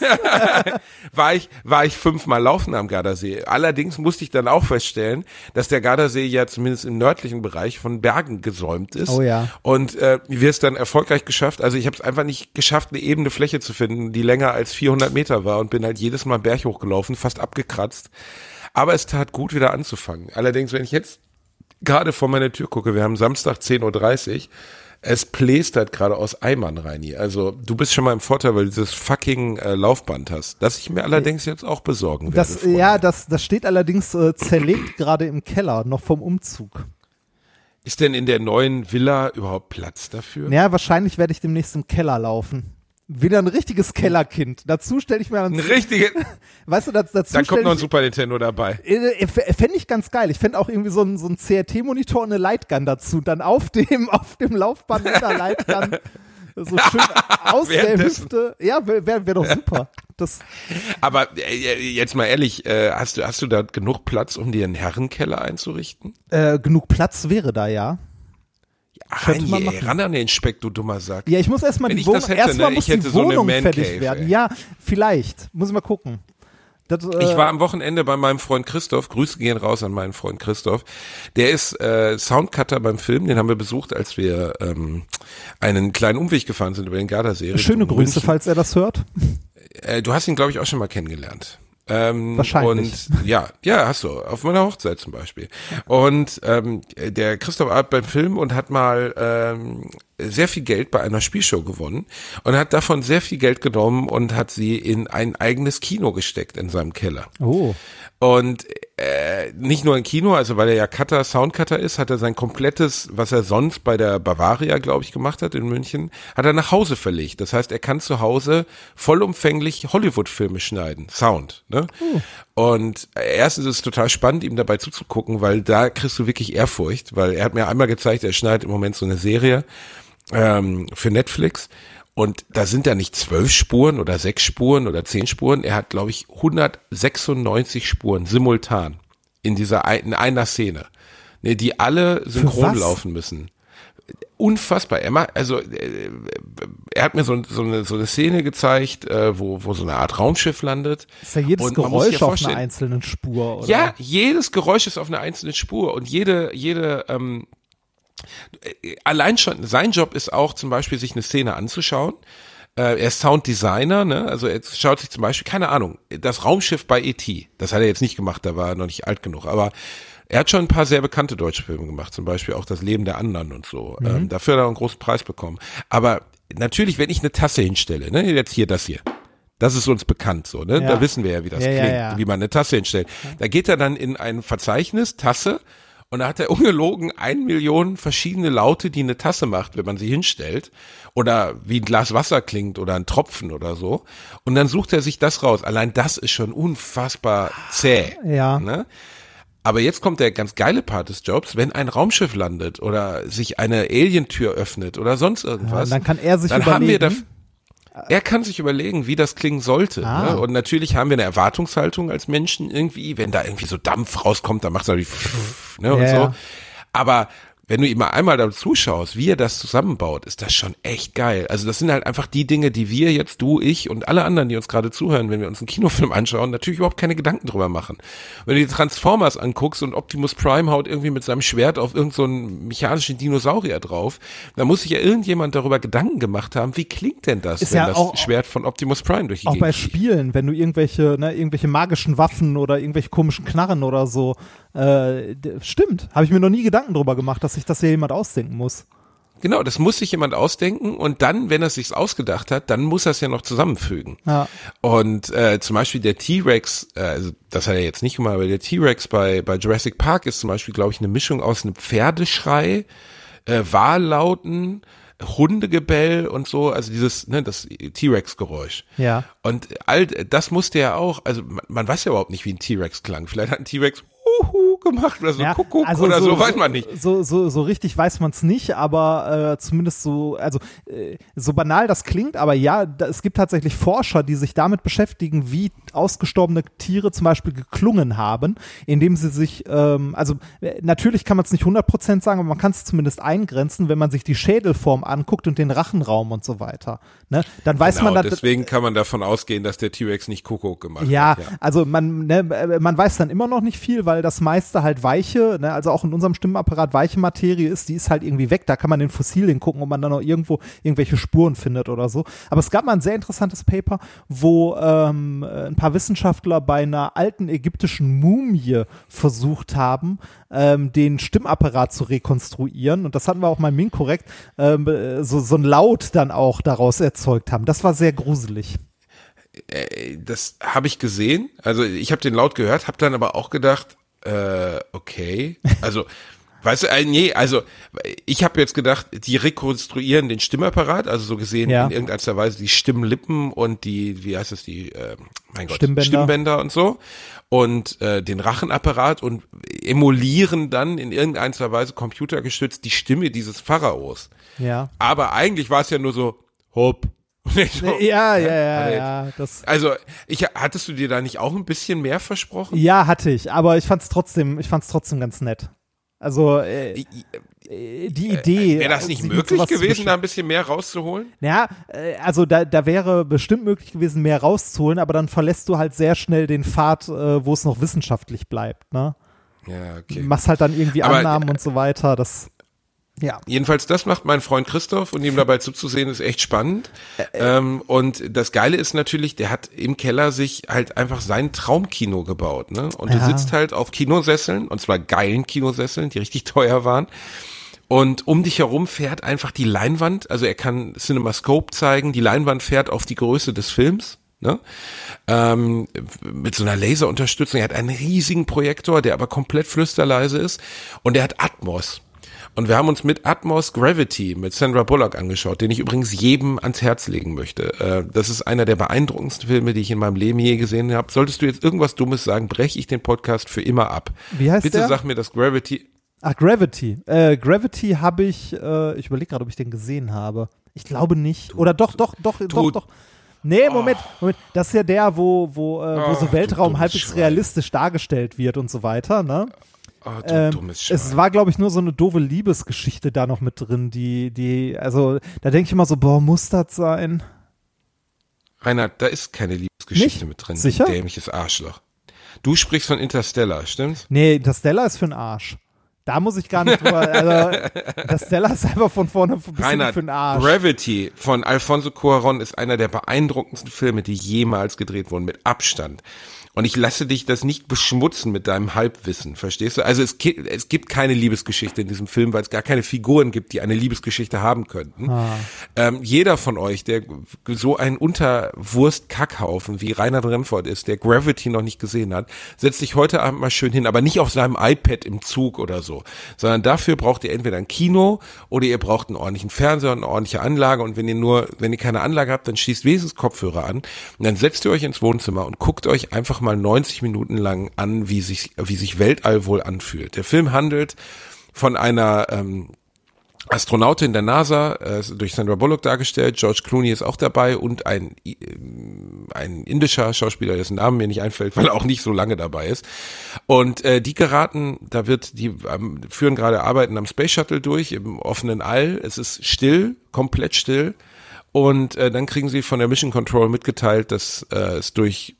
war ich, war ich fünfmal laufen am Gardasee. Allerdings musste ich dann auch feststellen, dass der Gardasee ja zumindest im nördlichen Bereich von Bergen gesäumt ist. Oh ja. Und äh, wir es dann erfolgreich geschafft. Also ich habe es einfach nicht geschafft, eine ebene Fläche zu finden, die länger als vierhundert Meter war und bin halt jedes Mal Berg hochgelaufen, fast abgekratzt. Aber es tat gut, wieder anzufangen. Allerdings, wenn ich jetzt gerade vor meiner Tür gucke, wir haben Samstag zehn Uhr dreißig, es plästert halt gerade aus Eimern, Reini. Also du bist schon mal im Vorteil, weil du dieses fucking äh, Laufband hast, das ich mir allerdings jetzt auch besorgen werde. das, ja, das, das steht allerdings äh, zerlegt gerade im Keller, noch vom Umzug. Ist denn in der neuen Villa überhaupt Platz dafür? Ja, wahrscheinlich werde ich demnächst im Keller laufen. Wieder ein richtiges Kellerkind. Dazu stelle ich mir dann... Ein richtiges... Weißt du, das, dazu Dann kommt noch ein ich, Super Nintendo dabei. äh, Fände ich ganz geil. Ich fände auch irgendwie so ein, so ein C R T-Monitor und eine Lightgun dazu. Dann auf dem, auf dem Laufband mit einer Lightgun so schön aus der Hüfte. Ja, wäre wär, wär doch super. Das Aber äh, jetzt mal ehrlich, äh, hast du, hast du da genug Platz, um dir einen Herrenkeller einzurichten? äh, genug Platz wäre da, ja. Könnte man Reini, ey, machen. ran an den Speck, du dummer Sack. Ja, ich muss erstmal Wenn die ich Wohnung, das hätte, erstmal ne, muss ich hätte die so eine Wohnung Man fertig Cave, werden. ey. Ja, vielleicht. Muss ich mal gucken. Das, äh, Ich war am Wochenende bei meinem Freund Christoph, Grüße gehen raus an meinen Freund Christoph, der ist äh, Soundcutter beim Film, den haben wir besucht, als wir ähm, einen kleinen Umweg gefahren sind über den Gardasee. Schöne Grüße, München. falls er das hört. Äh, du hast ihn, glaube ich, auch schon mal kennengelernt. Ähm, Wahrscheinlich. Und ja, ja, hast du, auf meiner Hochzeit zum Beispiel. Und ähm, der Christoph arbeitet beim Film und hat mal ähm, sehr viel Geld bei einer Spielshow gewonnen und hat davon sehr viel Geld genommen und hat sie in ein eigenes Kino gesteckt in seinem Keller. Oh. Und äh, nicht nur ein Kino, also weil er ja Cutter, Soundcutter ist, hat er sein komplettes, was er sonst bei der Bavaria, glaube ich, gemacht hat in München, hat er nach Hause verlegt. Das heißt, er kann zu Hause vollumfänglich Hollywood-Filme schneiden, Sound. Ne? Uh. Und erstens ist es total spannend, ihm dabei zuzugucken, weil da kriegst du wirklich Ehrfurcht, weil er hat mir einmal gezeigt, er schneidet im Moment so eine Serie ähm, für Netflix. Und da sind ja nicht zwölf Spuren oder sechs Spuren oder zehn Spuren. Er hat, glaube ich, hundertsechsundneunzig Spuren simultan in dieser in einer Szene, ne, die alle synchron laufen müssen. Unfassbar. Er macht, also er hat mir so, so eine so eine Szene gezeigt, wo wo so eine Art Raumschiff landet. Ist ja jedes Geräusch auf einer einzelnen Spur, oder? Ja, jedes Geräusch ist auf einer einzelnen Spur und jede jede ähm, allein schon, sein Job ist auch zum Beispiel, sich eine Szene anzuschauen. Äh, er ist Sounddesigner, ne? Also er schaut sich zum Beispiel, keine Ahnung, das Raumschiff bei E T, das hat er jetzt nicht gemacht, da war er noch nicht alt genug, aber er hat schon ein paar sehr bekannte deutsche Filme gemacht, zum Beispiel auch Das Leben der anderen und so. Mhm. Ähm, dafür hat er einen großen Preis bekommen. Aber natürlich, wenn ich eine Tasse hinstelle, ne, jetzt hier das hier, das ist uns bekannt so, ne? Ja. Da wissen wir ja, wie das ja, klingt, ja, ja. wie man eine Tasse hinstellt. Da geht er dann in ein Verzeichnis, Tasse, und da hat er ungelogen ein Million verschiedene Laute, die eine Tasse macht, wenn man sie hinstellt. Oder wie ein Glas Wasser klingt oder ein Tropfen oder so. Und dann sucht er sich das raus. Allein das ist schon unfassbar zäh. Ja. Ne? Aber jetzt kommt der ganz geile Part des Jobs, wenn ein Raumschiff landet oder sich eine Alientür öffnet oder sonst irgendwas. Ja, dann kann er sich dann überlegen. Haben wir da, er kann sich überlegen, wie das klingen sollte. Ah. Ne? Und natürlich haben wir eine Erwartungshaltung als Menschen irgendwie, wenn da irgendwie so Dampf rauskommt, dann macht es natürlich pff, ne, und ja, so. ja. Aber wenn du ihm mal einmal da zuschaust, wie er das zusammenbaut, ist das schon echt geil. Also das sind halt einfach die Dinge, die wir jetzt, du, ich und alle anderen, die uns gerade zuhören, wenn wir uns einen Kinofilm anschauen, natürlich überhaupt keine Gedanken drüber machen. Wenn du die Transformers anguckst und Optimus Prime haut irgendwie mit seinem Schwert auf irgend so einen mechanischen Dinosaurier drauf, dann muss sich ja irgendjemand darüber Gedanken gemacht haben, wie klingt denn das, ist wenn ja das auch, Schwert von Optimus Prime durch die Auch Gegend bei fliegt. Spielen, wenn du irgendwelche, ne, irgendwelche magischen Waffen oder irgendwelche komischen Knarren oder so, äh, stimmt, habe ich mir noch nie Gedanken drüber gemacht, dass sich das hier jemand ausdenken muss. Genau, das muss sich jemand ausdenken und dann, wenn er es sich ausgedacht hat, dann muss er es ja noch zusammenfügen. Ja. Und äh, zum Beispiel der T-Rex, äh, also das hat er jetzt nicht gemacht, aber der T-Rex bei bei Jurassic Park ist zum Beispiel, glaube ich, eine Mischung aus einem Pferdeschrei, äh, Wahllauten, Hundegebell und so, also dieses, ne, das T-Rex-Geräusch. Ja. Und all das musste er auch, also man, man weiß ja überhaupt nicht, wie ein T-Rex klang. Vielleicht hat ein T-Rex Uhu gemacht oder so ja, Kuckuck also oder so, so, weiß man nicht. So, so, so richtig weiß man es nicht, aber äh, zumindest so, also äh, so banal das klingt, aber ja, da, es gibt tatsächlich Forscher, die sich damit beschäftigen, wie ausgestorbene Tiere zum Beispiel geklungen haben, indem sie sich, ähm, also äh, natürlich kann man es nicht hundert Prozent sagen, aber man kann es zumindest eingrenzen, wenn man sich die Schädelform anguckt und den Rachenraum und so weiter. Ne? Dann weiß genau, man, dass, deswegen kann man davon ausgehen, dass der T-Rex nicht Kuckuck gemacht ja, hat. Ja, also man, ne, man weiß dann immer noch nicht viel, weil das meiste halt weiche, ne, also auch in unserem Stimmenapparat weiche Materie ist, die ist halt irgendwie weg. Da kann man in Fossilien gucken, ob man dann noch irgendwo irgendwelche Spuren findet oder so. Aber es gab mal ein sehr interessantes Paper, wo ähm, ein paar Wissenschaftler bei einer alten ägyptischen Mumie versucht haben, ähm, den Stimmapparat zu rekonstruieren. Und das hatten wir auch mal im Minkorrekt, ähm, so, so ein Laut dann auch daraus erzeugt haben. Das war sehr gruselig. Das habe ich gesehen. Also ich habe den Laut gehört, habe dann aber auch gedacht, äh, okay, also weißt du, äh, nee, also ich habe jetzt gedacht, die rekonstruieren den Stimmapparat, also so gesehen ja. in irgendeiner Weise die Stimmlippen und die, wie heißt es, die, äh, mein Gott, Stimmbänder. Stimmbänder und so und äh, den Rachenapparat und emulieren dann in irgendeiner Weise computergestützt die Stimme dieses Pharaos. Ja. Aber eigentlich war es ja nur so, hopp. So, ja, ja, ja, ja. Das also, ich, hattest du dir da nicht auch ein bisschen mehr versprochen? Ja, hatte ich, aber ich fand's trotzdem, ich fand's trotzdem ganz nett. Also, äh, die Idee. Äh, Wäre das nicht sie mit möglich sowas zu gewesen, besch- da ein bisschen mehr rauszuholen? Ja, äh, also da, da wäre bestimmt möglich gewesen, mehr rauszuholen, aber dann verlässt du halt sehr schnell den Pfad, äh, wo es noch wissenschaftlich bleibt, ne? Ja, okay. Machst halt dann irgendwie Aber, Annahmen und so weiter, das, ja. Jedenfalls, das macht mein Freund Christoph und ihm dabei zuzusehen, ist echt spannend. Äh, ähm, und das Geile ist natürlich, der hat im Keller sich halt einfach sein Traumkino gebaut, ne? Und Ja. du sitzt halt auf Kinosesseln, und zwar geilen Kinosesseln, die richtig teuer waren. Und um dich herum fährt einfach die Leinwand, also er kann CinemaScope zeigen, die Leinwand fährt auf die Größe des Films, ne? Ähm, mit so einer Laserunterstützung. Er hat einen riesigen Projektor, der aber komplett flüsterleise ist, und er hat Atmos. Und wir haben uns mit Atmos Gravity mit Sandra Bullock angeschaut, den ich übrigens jedem ans Herz legen möchte. Äh, das ist einer der beeindruckendsten Filme, die ich in meinem Leben je gesehen habe. Solltest du jetzt irgendwas Dummes sagen, breche ich den Podcast für immer ab. Wie heißt Bitte der? sag mir, dass Gravity... Ach, Gravity. Äh, Gravity habe ich, äh, ich überlege gerade, ob ich den gesehen habe. Ich glaube nicht. Oder doch, doch, doch, doch, doch. Nee, Moment, Moment. Das ist ja der, wo, wo, äh, wo Oh, so du Weltraum dummes halbwegs Schwein. realistisch dargestellt wird und so weiter, ne? Oh, du Ähm, dummes Schwein. es war, glaube ich, nur so eine doofe Liebesgeschichte da noch mit drin, die, die, also, da denke ich immer so, boah, muss das sein? Reinhard, da ist keine Liebesgeschichte Nicht? mit drin. Sicher? Dämliches Arschloch. Du sprichst von Interstellar, stimmt's? Nee, das Stella ist für den Arsch. Da muss ich gar nicht drüber, also, das Stella ist einfach von vorne bis Reinhard, für den Arsch. Gravity von Alfonso Cuarón ist einer der beeindruckendsten Filme, die jemals gedreht wurden, mit Abstand. Und ich lasse dich das nicht beschmutzen mit deinem Halbwissen, verstehst du? Also es gibt, es gibt keine Liebesgeschichte in diesem Film, weil es gar keine Figuren gibt, die eine Liebesgeschichte haben könnten. Ah. Ähm, jeder von euch, der so ein Unterwurst-Kackhaufen wie Reinhard Remford ist, der Gravity noch nicht gesehen hat, setzt sich heute Abend mal schön hin, aber nicht auf seinem iPad im Zug oder so, sondern dafür braucht ihr entweder ein Kino oder ihr braucht einen ordentlichen Fernseher und eine ordentliche Anlage, und wenn ihr nur, wenn ihr keine Anlage habt, dann schließt wenigstens Kopfhörer an und dann setzt ihr euch ins Wohnzimmer und guckt euch einfach mal neunzig Minuten lang an, wie sich, wie sich Weltall wohl anfühlt. Der Film handelt von einer ähm, Astronautin der NASA, äh, durch Sandra Bullock dargestellt, George Clooney ist auch dabei, und ein, äh, ein indischer Schauspieler, dessen Namen mir nicht einfällt, weil er auch nicht so lange dabei ist. Und äh, die geraten, da wird, die ähm, führen gerade Arbeiten am Space Shuttle durch, im offenen All. Es ist still, komplett still. Und äh, dann kriegen sie von der Mission Control mitgeteilt, dass äh, es durch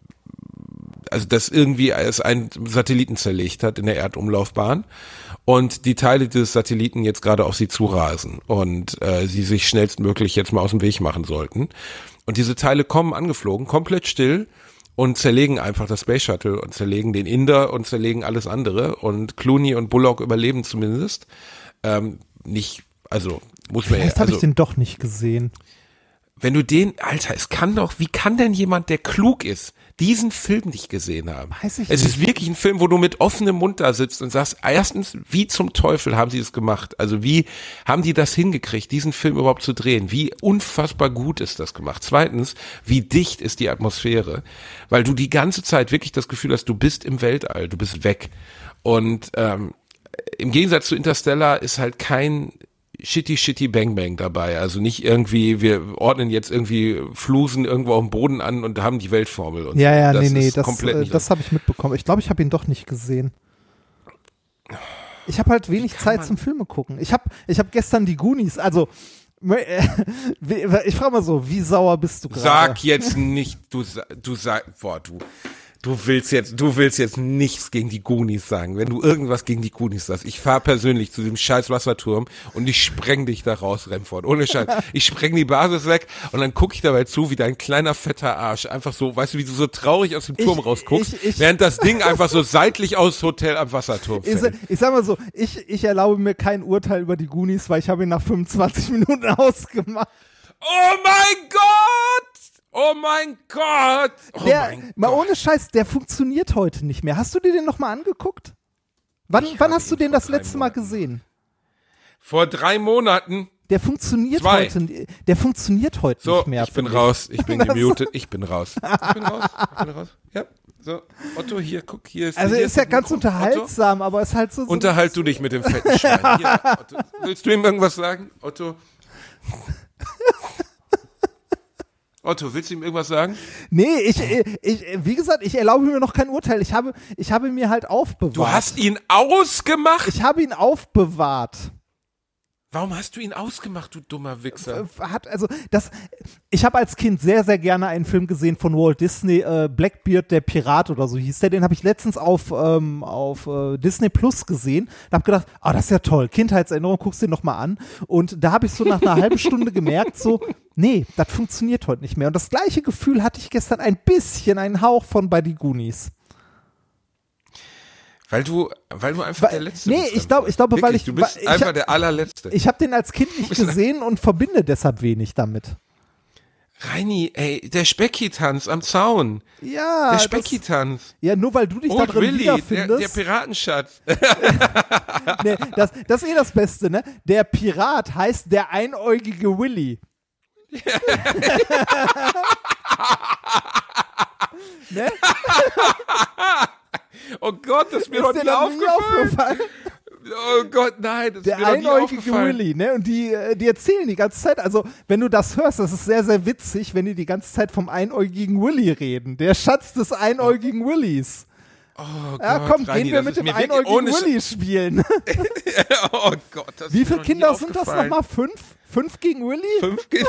also dass irgendwie es einen Satelliten zerlegt hat in der Erdumlaufbahn und die Teile dieses Satelliten jetzt gerade auf sie zurasen und äh, sie sich schnellstmöglich jetzt mal aus dem Weg machen sollten. Und diese Teile kommen angeflogen, komplett still, und zerlegen einfach das Space Shuttle und zerlegen den Inder und zerlegen alles andere, und Clooney und Bullock überleben zumindest. Ähm, nicht, also muss man ja, Vielleicht habe also, ich den doch nicht gesehen. wenn du den, Alter, es kann doch, wie kann denn jemand, der klug ist, diesen Film nicht gesehen haben? Weiß ich es nicht. ist wirklich ein Film, wo du mit offenem Mund da sitzt und sagst, erstens, wie zum Teufel haben sie das gemacht? Also wie haben die das hingekriegt, diesen Film überhaupt zu drehen? Wie unfassbar gut ist das gemacht? Zweitens, wie dicht ist die Atmosphäre? Weil du die ganze Zeit wirklich das Gefühl hast, du bist im Weltall, du bist weg. Und ähm, im Gegensatz zu Interstellar ist halt kein Shitty, shitty, bang, bang dabei. Also nicht irgendwie, wir ordnen jetzt irgendwie Flusen irgendwo auf dem Boden an und haben die Weltformel. Und Ja, ja, das nee, nee, ist das, komplett äh, nicht das habe ich mitbekommen. Ich glaube, ich habe ihn doch nicht gesehen. Ich habe halt wenig Zeit man- zum Filme gucken. Ich habe ich hab gestern die Goonies, also äh, wie- ich frage mal so, wie sauer bist du gerade? Sag jetzt nicht, du, sa- du sag, boah, du, du willst jetzt, du willst jetzt nichts gegen die Goonies sagen. Wenn du irgendwas gegen die Goonies sagst, ich fahr persönlich zu dem scheiß Wasserturm und ich spreng dich da raus, Remford. Ohne Scheiß. Ich spreng die Basis weg und dann gucke ich dabei zu, wie dein kleiner fetter Arsch einfach so, weißt du, wie du so traurig aus dem Turm Ich- rausguckst, ich- ich- während das Ding einfach so seitlich aus Hotel am Wasserturm Ich, fällt. ich sag mal so, ich, ich erlaube mir kein Urteil über die Goonies, weil ich habe ihn nach fünfundzwanzig Minuten ausgemacht. Oh mein Gott! Oh mein Gott! Oh Der, mein mal Gott! ohne Scheiß, der funktioniert heute nicht mehr. Hast du dir den nochmal angeguckt? Wann, Ich wann habe hast du ihn den vor das drei letzte Mal Monaten. gesehen? Vor drei Monaten. Der funktioniert Zwei. heute, der funktioniert heute So, nicht mehr. ich bin finde raus, ich bin Das- gemutet, ich bin raus. Ich bin raus, ich bin raus. Ja, so, Otto, hier, guck, hier ist Also hier ist ja das ganz Mikro. unterhaltsam, aber ist halt so. Otto, so unterhalt du dich mit dem fetten Schwein. Hier, Otto, willst du ihm irgendwas sagen, Otto? Otto, willst du ihm irgendwas sagen? Nee, ich, ich, wie gesagt, ich erlaube mir noch kein Urteil. Ich habe, ich habe ihn mir halt aufbewahrt. Du hast ihn ausgemacht? Ich habe ihn aufbewahrt. Warum hast du ihn ausgemacht, du dummer Wichser? Hat, also, das, ich habe als Kind sehr, sehr gerne einen Film gesehen von Walt Disney, äh, Blackbeard, der Pirat oder so hieß der. Den habe ich letztens auf, ähm, auf äh, Disney Plus gesehen. Da habe gedacht, ah, das ist ja toll, Kindheitserinnerung, guckst du den nochmal an. Und da habe ich so nach einer halben Stunde gemerkt, so, nee, das funktioniert heute nicht mehr. Und das gleiche Gefühl hatte ich gestern ein bisschen, einen Hauch von bei die Goonies. Weil du, weil du einfach weil, der Letzte nee, bist. Nee, ich glaube, ich glaube, weil ich. Du bist ich einfach hab, der Allerletzte. Ich habe den als Kind nicht gesehen und verbinde deshalb wenig damit. Reini, ey, der Specki-Tanz am Zaun. Ja. Der Specki-Tanz. Ja, nur weil du dich da drin Willy, wiederfindest. Der, der Piratenschatz. nee, das, das ist eh das Beste, ne? Der Pirat heißt der einäugige Willy. ne? Oh Gott, das ist mir doch nie aufgefallen. aufgefallen. Oh Gott, nein, das der ist mir doch nie aufgefallen. Willy, ne? Und die, die erzählen die ganze Zeit, also wenn du das hörst, das ist sehr, sehr witzig, wenn die die ganze Zeit vom einäugigen Willy reden. Der Schatz des einäugigen oh. Willys. Oh ja, Gott, komm, Rani, gehen wir mit dem einäugigen Willy spielen. Oh Gott, das ist Wie viele mir Kinder noch nie sind das nochmal? Fünf? Fünf gegen Willy? Fünf gegen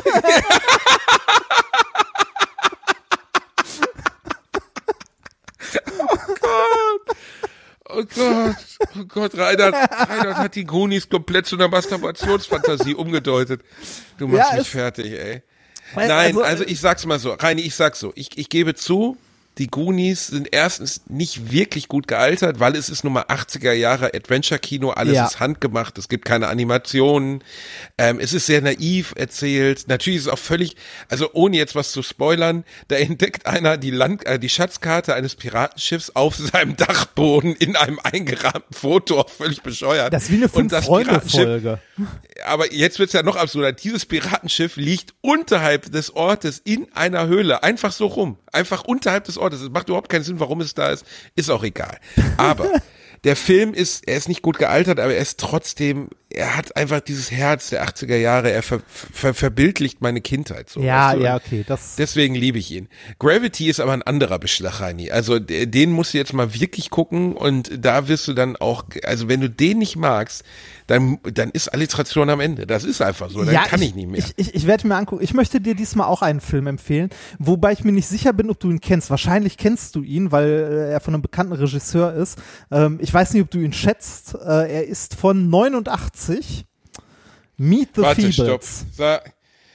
Oh Gott. Oh Gott. Oh Gott, Reinhard, Reinhard hat die Goonies komplett zu einer Masturbationsfantasie umgedeutet. Du machst ja, mich fertig, ey. Nein, also, also ich sag's mal so, Reini, ich sag's so, ich, ich gebe zu, die Goonies sind erstens nicht wirklich gut gealtert, weil es ist nun mal achtziger Jahre Adventure-Kino, alles ja. ist handgemacht, es gibt keine Animationen, ähm, es ist sehr naiv erzählt, natürlich ist es auch völlig, also ohne jetzt was zu spoilern, da entdeckt einer die Land, äh, die Schatzkarte eines Piratenschiffs auf seinem Dachboden in einem eingerahmten Foto, auch völlig bescheuert. Das ist wie eine Fünf-Freunde-Folge. Aber jetzt wird's ja noch absurder, dieses Piratenschiff liegt unterhalb des Ortes in einer Höhle, einfach so rum, einfach unterhalb des Ortes. Das macht überhaupt keinen Sinn, warum es da ist. Ist auch egal. Aber der Film ist, er ist nicht gut gealtert, aber er ist trotzdem, er hat einfach dieses Herz der achtziger Jahre, er ver, ver, verbildlicht meine Kindheit. So, ja, weißt du? ja, okay. Das Deswegen liebe ich ihn. Gravity ist aber ein anderer Beschlag, Reini. Also den musst du jetzt mal wirklich gucken und da wirst du dann auch, also wenn du den nicht magst, dann, dann ist Alliteration am Ende. Das ist einfach so, dann ja, kann ich, ich nicht mehr. Ich, ich, ich werde mir angucken. Ich möchte dir diesmal auch einen Film empfehlen, wobei ich mir nicht sicher bin, ob du ihn kennst. Wahrscheinlich kennst du ihn, weil äh, er von einem bekannten Regisseur ist. Ähm, ich weiß nicht, ob du ihn schätzt. Äh, er ist von neunundachtzig. Meet the Warte, Feebles. Stopp.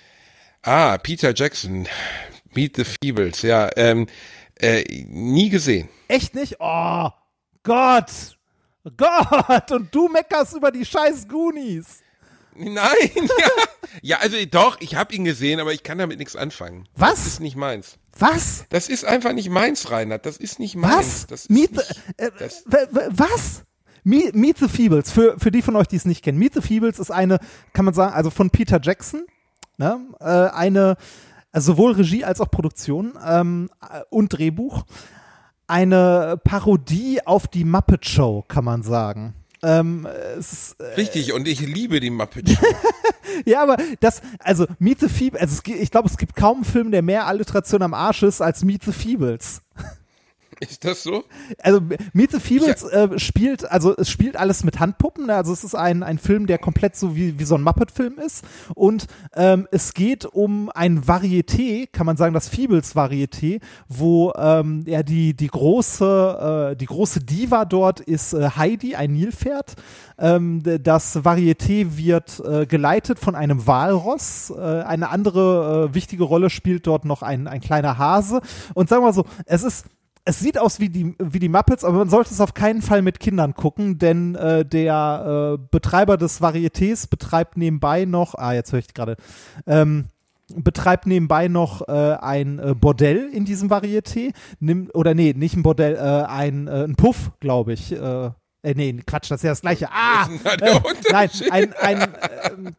Ah, Peter Jackson. Meet the Feebles, ja. Ähm, äh, nie gesehen. Echt nicht? Oh Gott! Gott! Und du meckerst über die scheiß Goonies. Nein, ja. Ja, also doch, ich habe ihn gesehen, aber ich kann damit nichts anfangen. Was? Das ist nicht meins. Was? Das ist einfach nicht meins, Reinhard. Das ist nicht meins. Was? Das ist Meet nicht, the, äh, das was? Meet, Meet the Feebles, für, für die von euch, die es nicht kennen. Meet the Feebles ist eine, kann man sagen, also von Peter Jackson, ne, äh, eine, also sowohl Regie als auch Produktion ähm, und Drehbuch, eine Parodie auf die Muppet Show, kann man sagen. Ähm, es ist, äh, Richtig, und ich liebe die Muppet Show. Ja, aber das, also Meet the Feebles, also es, ich glaube, es gibt kaum einen Film, der mehr Alliteration am Arsch ist als Meet the Feebles. Ist das so? Also Meet the Feebles äh, spielt, also es spielt alles mit Handpuppen, ne? Also es ist ein, ein Film, der komplett so wie, wie so ein Muppet-Film ist und ähm, es geht um ein Varieté, kann man sagen, das Feebles-Varieté, wo ähm, ja die, die große, äh, die große Diva dort ist äh, Heidi, ein Nilpferd. Ähm, das Varieté wird äh, geleitet von einem Walross. Äh, eine andere äh, wichtige Rolle spielt dort noch ein, ein kleiner Hase und sagen wir mal so, es ist Es sieht aus wie die, wie die Muppets, aber man sollte es auf keinen Fall mit Kindern gucken, denn äh, der äh, Betreiber des Varietés betreibt nebenbei noch, ah, jetzt höre ich gerade, ähm, betreibt nebenbei noch äh, ein äh, Bordell in diesem Varieté, nimm, oder nee, nicht ein Bordell, äh, ein, äh, ein Puff, glaube ich, äh, äh, nee, Quatsch, das ist ja das Gleiche, ah, äh, nein, ein, ein, äh,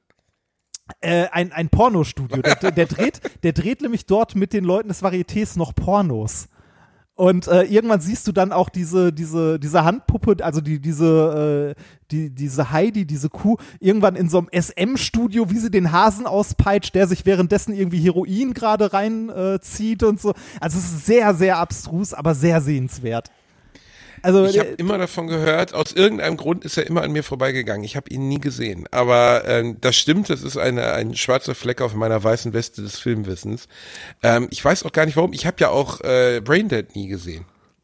Äh, ein, ein Pornostudio, der, der, dreht, der dreht nämlich dort mit den Leuten des Varietés noch Pornos. Und äh, irgendwann siehst du dann auch diese, diese, diese Handpuppe, also die, diese, äh, die, diese Heidi, diese Kuh, irgendwann in so einem S M-Studio, wie sie den Hasen auspeitscht, der sich währenddessen irgendwie Heroin gerade reinzieht äh, und so. Also es ist sehr, sehr abstrus, aber sehr sehenswert. Also, ich habe immer davon gehört, aus irgendeinem Grund ist er immer an mir vorbeigegangen. Ich habe ihn nie gesehen. Aber ähm, das stimmt, das ist eine, ein schwarzer Fleck auf meiner weißen Weste des Filmwissens. Ähm, ich weiß auch gar nicht warum. Ich habe ja auch äh, Braindead nie gesehen.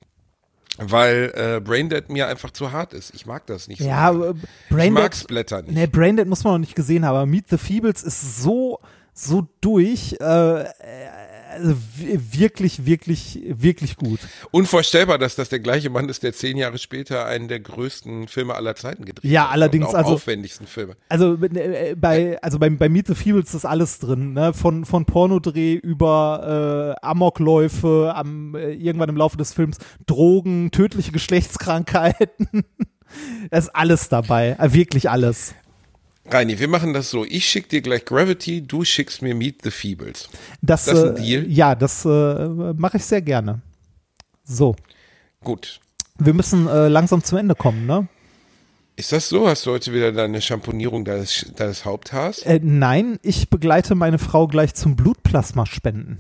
Weil äh, Braindead mir einfach zu hart ist. Ich mag das nicht so. Ja, Braindead, ich mag Splatter nicht. Ne, Braindead muss man noch nicht gesehen haben, aber Meet the Feebles ist so, so durch, äh, also wirklich, wirklich, wirklich gut. Unvorstellbar, dass das der gleiche Mann ist, der zehn Jahre später einen der größten Filme aller Zeiten gedreht ja, hat. allerdings, und auch also aufwendigsten Filme. Also äh, bei, also bei, bei Meet the Feebles ist alles drin, ne? Von von Pornodreh über äh, Amokläufe, am äh, irgendwann im Laufe des Films Drogen, tödliche Geschlechtskrankheiten. Da ist alles dabei, äh, wirklich alles. Reini, wir machen das so. Ich schick dir gleich Gravity, du schickst mir Meet the Feebles. Das, das ist ein äh, Deal? Ja, das äh, mache ich sehr gerne. So. Gut. Wir müssen äh, langsam zum Ende kommen, ne? Ist das so? Hast du heute wieder deine Champonierung deines, deines Haupthaars? Äh, nein, ich begleite meine Frau gleich zum Blutplasma spenden.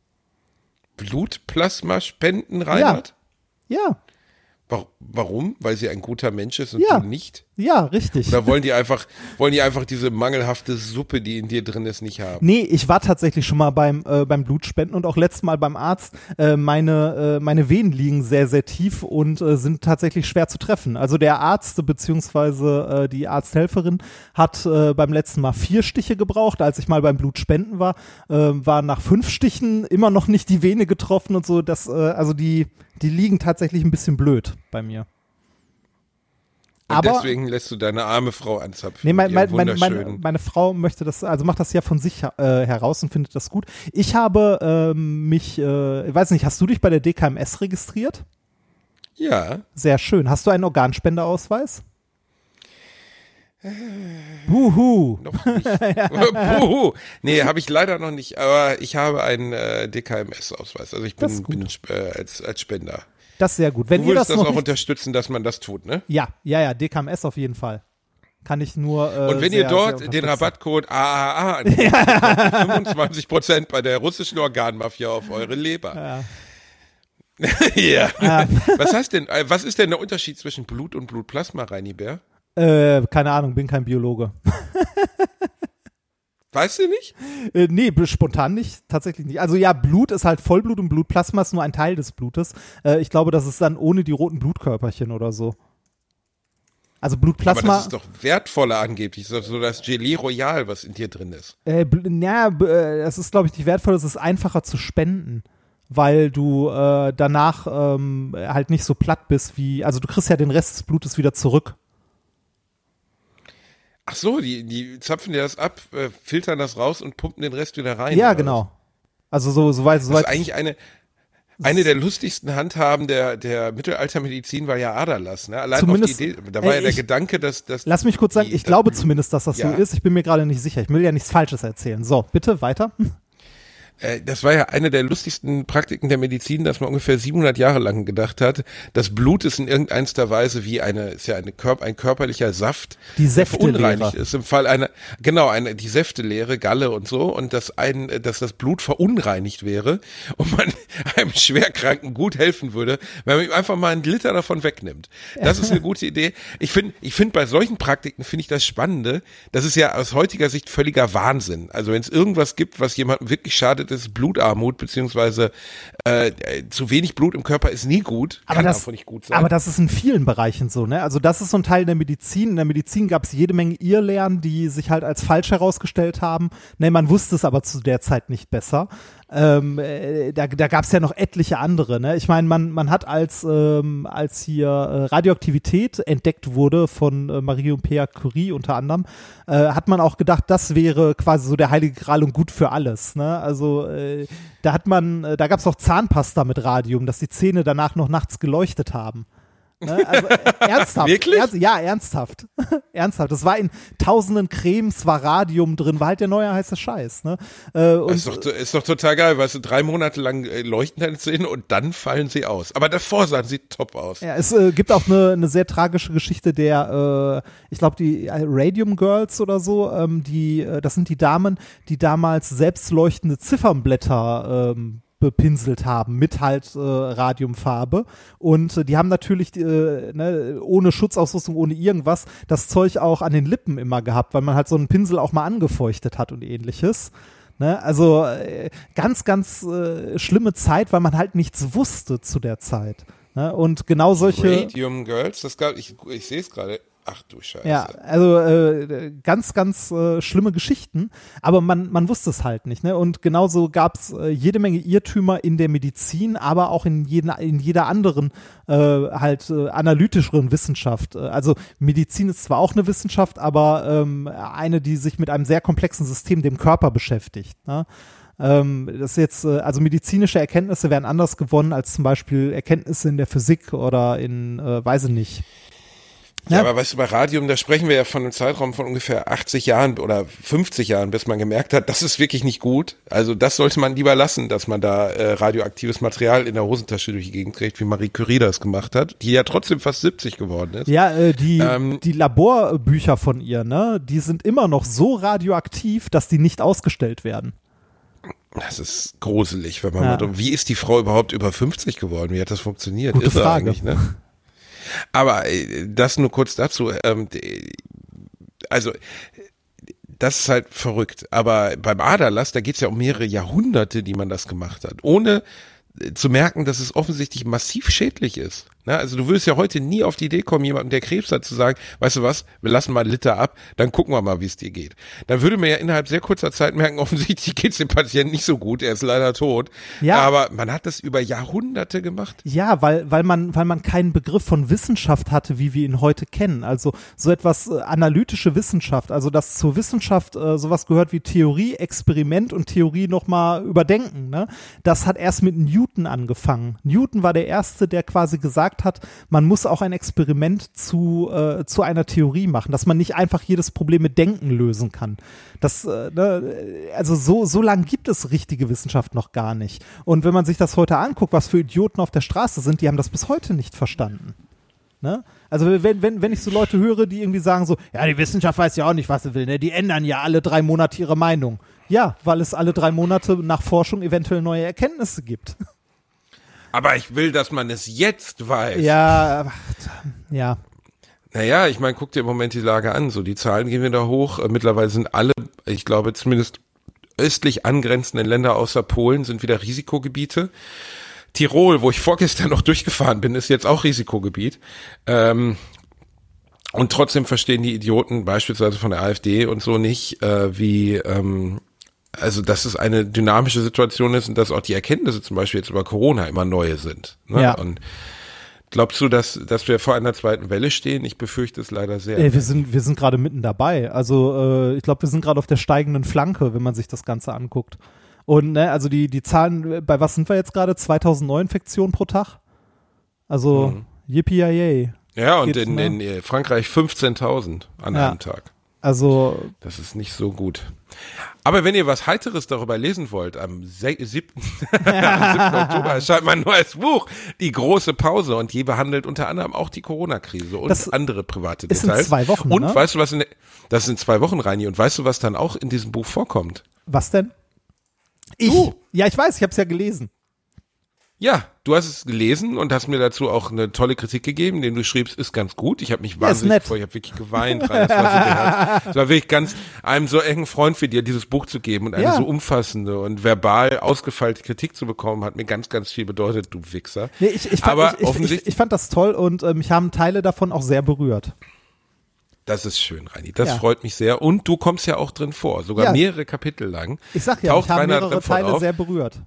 Blutplasma spenden, Reinhard? Ja. Ja. Warum? Weil sie ein guter Mensch ist und ja. du nicht? Ja, richtig. Oder wollen die einfach, wollen die einfach diese mangelhafte Suppe, die in dir drin ist, nicht haben? Nee, ich war tatsächlich schon mal beim, äh, beim Blutspenden und auch letztes Mal beim Arzt. Äh, meine, äh, meine Venen liegen sehr, sehr tief und äh, sind tatsächlich schwer zu treffen. Also der Arzt beziehungsweise äh, die Arzthelferin hat äh, beim letzten Mal vier Stiche gebraucht. Als ich mal beim Blutspenden war, äh, war nach fünf Stichen immer noch nicht die Vene getroffen und so. Das, äh, also die, die liegen tatsächlich ein bisschen blöd bei mir. Und aber deswegen lässt du deine arme Frau anzapfen. Nee, mein, mein, meine, meine, meine Frau möchte das, also macht das ja von sich äh, heraus und findet das gut. Ich habe ähm, mich, äh, ich weiß nicht, hast du dich bei der D K M S registriert? Ja. Sehr schön. Hast du einen Organspendeausweis? Buhu. Noch nicht. Buhu. Nee, habe ich leider noch nicht, aber ich habe einen äh, D K M S-Ausweis. Also ich bin, bin äh, als, als Spender. Das ist sehr gut. Wenn du ihr würdest das, das noch auch nicht unterstützen, dass man das tut, ne? Ja, ja, ja, D K M S auf jeden Fall. Kann ich nur äh, Und wenn sehr, ihr dort den Rabattcode A A A angebt, bekommt ihr fünfundzwanzig Prozent bei der russischen Organmafia auf eure Leber. Ja. ja. ja. Was heißt denn, was ist denn der Unterschied zwischen Blut und Blutplasma, Reini Bär? Äh, keine Ahnung, bin kein Biologe. Weißt du nicht? Äh, nee, spontan nicht, tatsächlich nicht. Also ja, Blut ist halt Vollblut und Blutplasma ist nur ein Teil des Blutes. Äh, ich glaube, das ist dann ohne die roten Blutkörperchen oder so. Also Blutplasma. Aber das ist doch wertvoller angeblich. Das ist so das Gelee Royal, was in dir drin ist. Äh, ja, äh, das ist, glaube ich, nicht wertvoll. Es ist einfacher zu spenden, weil du äh, danach ähm, halt nicht so platt bist wie, also du kriegst ja den Rest des Blutes wieder zurück. Ach so, die, die zapfen dir das ab, äh, filtern das raus und pumpen den Rest wieder rein. Ja, genau. Also so, so weit, so das weit. ist eigentlich eine, eine der lustigsten Handhaben der, der Mittelaltermedizin war ja Aderlass, ne? Allein auf die Idee, da war ey, ja der ich, Gedanke, dass das. Lass mich kurz sagen, die, ich glaube zumindest, dass das ja. so ist. Ich bin mir gerade nicht sicher. Ich will ja nichts Falsches erzählen. So, bitte weiter. Das war ja eine der lustigsten Praktiken der Medizin, dass man ungefähr siebenhundert Jahre lang gedacht hat, das Blut ist in irgendeiner Weise wie eine, ist ja eine Körper, ein körperlicher Saft, die Säftelehre. Verunreinigt ist im Fall einer, genau, eine, die Säftelehre, Galle und so, und dass ein, dass das Blut verunreinigt wäre und man einem Schwerkranken gut helfen würde, wenn man ihm einfach mal einen Liter davon wegnimmt. Das ist eine gute Idee. Ich finde, ich finde bei solchen Praktiken finde ich das Spannende, das ist ja aus heutiger Sicht völliger Wahnsinn. Also wenn es irgendwas gibt, was jemandem wirklich schadet, ist Blutarmut, beziehungsweise äh, zu wenig Blut im Körper ist nie gut, aber kann das, einfach nicht gut sein. Aber das ist in vielen Bereichen so, ne? Also das ist so ein Teil der Medizin. In der Medizin gab es jede Menge Irrlehren, die sich halt als falsch herausgestellt haben. Ne, man wusste es aber zu der Zeit nicht besser. Ähm, äh, da da gab es ja noch etliche andere, ne? Ich meine, man man hat als ähm, als hier äh, Radioaktivität entdeckt wurde von äh, Marie und Pierre Curie unter anderem, äh, hat man auch gedacht, das wäre quasi so der heilige Gral und gut für alles, ne? Also äh, da hat man, äh, da gab es auch Zahnpasta mit Radium, dass die Zähne danach noch nachts geleuchtet haben. Ne? Also äh, ernsthaft. Wirklich? Ernst, ja, ernsthaft. ernsthaft. Das war in tausenden Cremes, war Radium drin, war halt der neue heiße Scheiß. Ne? Äh, und, ist, doch, ist doch total geil, weißt du, drei Monate lang äh, leuchten deine Zähne und dann fallen sie aus. Aber davor sahen sie top aus. Ja, es äh, gibt auch eine, eine sehr tragische Geschichte der, äh, ich glaube, die äh, Radium Girls oder so, ähm, die, äh, das sind die Damen, die damals selbstleuchtende Ziffernblätter ähm, bepinselt haben mit halt äh, Radiumfarbe und äh, die haben natürlich äh, ne, ohne Schutzausrüstung, ohne irgendwas das Zeug auch an den Lippen immer gehabt, weil man halt so einen Pinsel auch mal angefeuchtet hat und ähnliches. Ne? Also äh, ganz, ganz äh, schlimme Zeit, weil man halt nichts wusste zu der Zeit. Ne? Und genau solche Radium Girls, das gab, ich, ich sehe es gerade. Ach du Scheiße. Ja, also äh, ganz, ganz äh, schlimme Geschichten, aber man, man wusste es halt nicht. Ne? Und genauso gab es äh, jede Menge Irrtümer in der Medizin, aber auch in, jeden, in jeder anderen äh, halt äh, analytischeren Wissenschaft. Also Medizin ist zwar auch eine Wissenschaft, aber ähm, eine, die sich mit einem sehr komplexen System, dem Körper, beschäftigt. Ne? Ähm, das ist jetzt, äh, also medizinische Erkenntnisse werden anders gewonnen als zum Beispiel Erkenntnisse in der Physik oder in, äh, weiß ich nicht. Ja, aber weißt du, bei Radium, da sprechen wir ja von einem Zeitraum von ungefähr achtzig Jahren oder fünfzig Jahren, bis man gemerkt hat, das ist wirklich nicht gut. Also das sollte man lieber lassen, dass man da äh, radioaktives Material in der Hosentasche durch die Gegend trägt, wie Marie Curie das gemacht hat, die ja trotzdem fast siebzig geworden ist. Ja, äh, die, ähm, die Laborbücher von ihr, ne, die sind immer noch so radioaktiv, dass die nicht ausgestellt werden. Das ist gruselig, wenn man Ja. mal, wie ist die Frau überhaupt über fünfzig geworden? Wie hat das funktioniert? Gute Irre Frage. eigentlich, ne? Aber äh, das nur kurz dazu, ähm, also das ist halt verrückt, aber beim Aderlass, da geht es ja um mehrere Jahrhunderte, die man das gemacht hat, ohne äh, zu merken, dass es offensichtlich massiv schädlich ist. Na, also du würdest ja heute nie auf die Idee kommen, jemandem, der Krebs hat, zu sagen, weißt du was, wir lassen mal einen Liter ab, dann gucken wir mal, wie es dir geht. Dann würde man ja innerhalb sehr kurzer Zeit merken, offensichtlich geht es dem Patienten nicht so gut, er ist leider tot. Ja. Aber man hat das über Jahrhunderte gemacht. Ja, weil, weil man, weil man keinen Begriff von Wissenschaft hatte, wie wir ihn heute kennen. Also so etwas äh, analytische Wissenschaft, also dass zur Wissenschaft äh, sowas gehört wie Theorie, Experiment und Theorie nochmal überdenken. Ne? Das hat erst mit Newton angefangen. Newton war der Erste, der quasi gesagt hat, man muss auch ein Experiment zu, äh, zu einer Theorie machen, dass man nicht einfach jedes Problem mit Denken lösen kann. Das, äh, ne, also so, so lange gibt es richtige Wissenschaft noch gar nicht. Und wenn man sich das heute anguckt, was für Idioten auf der Straße sind, die haben das bis heute nicht verstanden. Ne? Also wenn, wenn, wenn ich so Leute höre, die irgendwie sagen so, ja, die Wissenschaft weiß ja auch nicht, was sie will, ne? Die ändern ja alle drei Monate ihre Meinung. Ja, weil es alle drei Monate nach Forschung eventuell neue Erkenntnisse gibt. Aber ich will, dass man es jetzt weiß. Ja, ja. Naja, ich meine, guck dir im Moment die Lage an. So, die Zahlen gehen wieder hoch. Äh, Mittlerweile sind alle, ich glaube zumindest östlich angrenzenden Länder außer Polen sind wieder Risikogebiete. Tirol, wo ich vorgestern noch durchgefahren bin, ist jetzt auch Risikogebiet. Ähm, und trotzdem verstehen die Idioten beispielsweise von der AfD und so nicht, äh, wie ähm, also dass es eine dynamische Situation ist und dass auch die Erkenntnisse zum Beispiel jetzt über Corona immer neue sind. Ne? Ja. Und glaubst du, dass, dass wir vor einer zweiten Welle stehen? Ich befürchte es leider sehr. Ey, wir sind, wir sind gerade mitten dabei. Also äh, ich glaube, wir sind gerade auf der steigenden Flanke, wenn man sich das Ganze anguckt. Und ne, also die, die Zahlen, bei was sind wir jetzt gerade? zweitausend Neuinfektionen pro Tag? Also Mhm. yippie-yay. Ja, und Geht's, in, ne? in äh, Frankreich fünfzehntausnt an Ja. einem Tag. Also Das ist nicht so gut. Aber wenn ihr was Heiteres darüber lesen wollt, am se- siebten am siebten Oktober erscheint mein neues Buch, Die große Pause, und je behandelt unter anderem auch die Corona-Krise und Das andere private ist in Details. zwei Wochen, Und ne? weißt du, was in, das sind zwei Wochen, Reini, und weißt du, was dann auch in diesem Buch vorkommt? was denn? Ich? Du. Ja, ich weiß, ich habe es ja gelesen. Ja, du hast es gelesen und hast mir dazu auch eine tolle Kritik gegeben, den du schriebst, ist ganz gut. Ich habe mich Ja, ist wahnsinnig nett. gefreut, ich habe wirklich geweint rein. Das war so der Es war wirklich ganz, einem so engen Freund wie dir dieses Buch zu geben und eine Ja. so umfassende und verbal ausgefeilte Kritik zu bekommen, hat mir ganz, ganz viel bedeutet, du Wichser. Nee, ich, ich, fand, Aber ich, ich, ich, offensichtlich, ich fand das toll und äh, mich haben Teile davon auch sehr berührt. das ist schön, Reini. Das Ja. freut mich sehr. Und du kommst ja auch drin vor, sogar Ja. mehrere Kapitel lang. Ich sag ja, Taucht mich haben Reinhard mehrere Remford Teile auf. sehr berührt.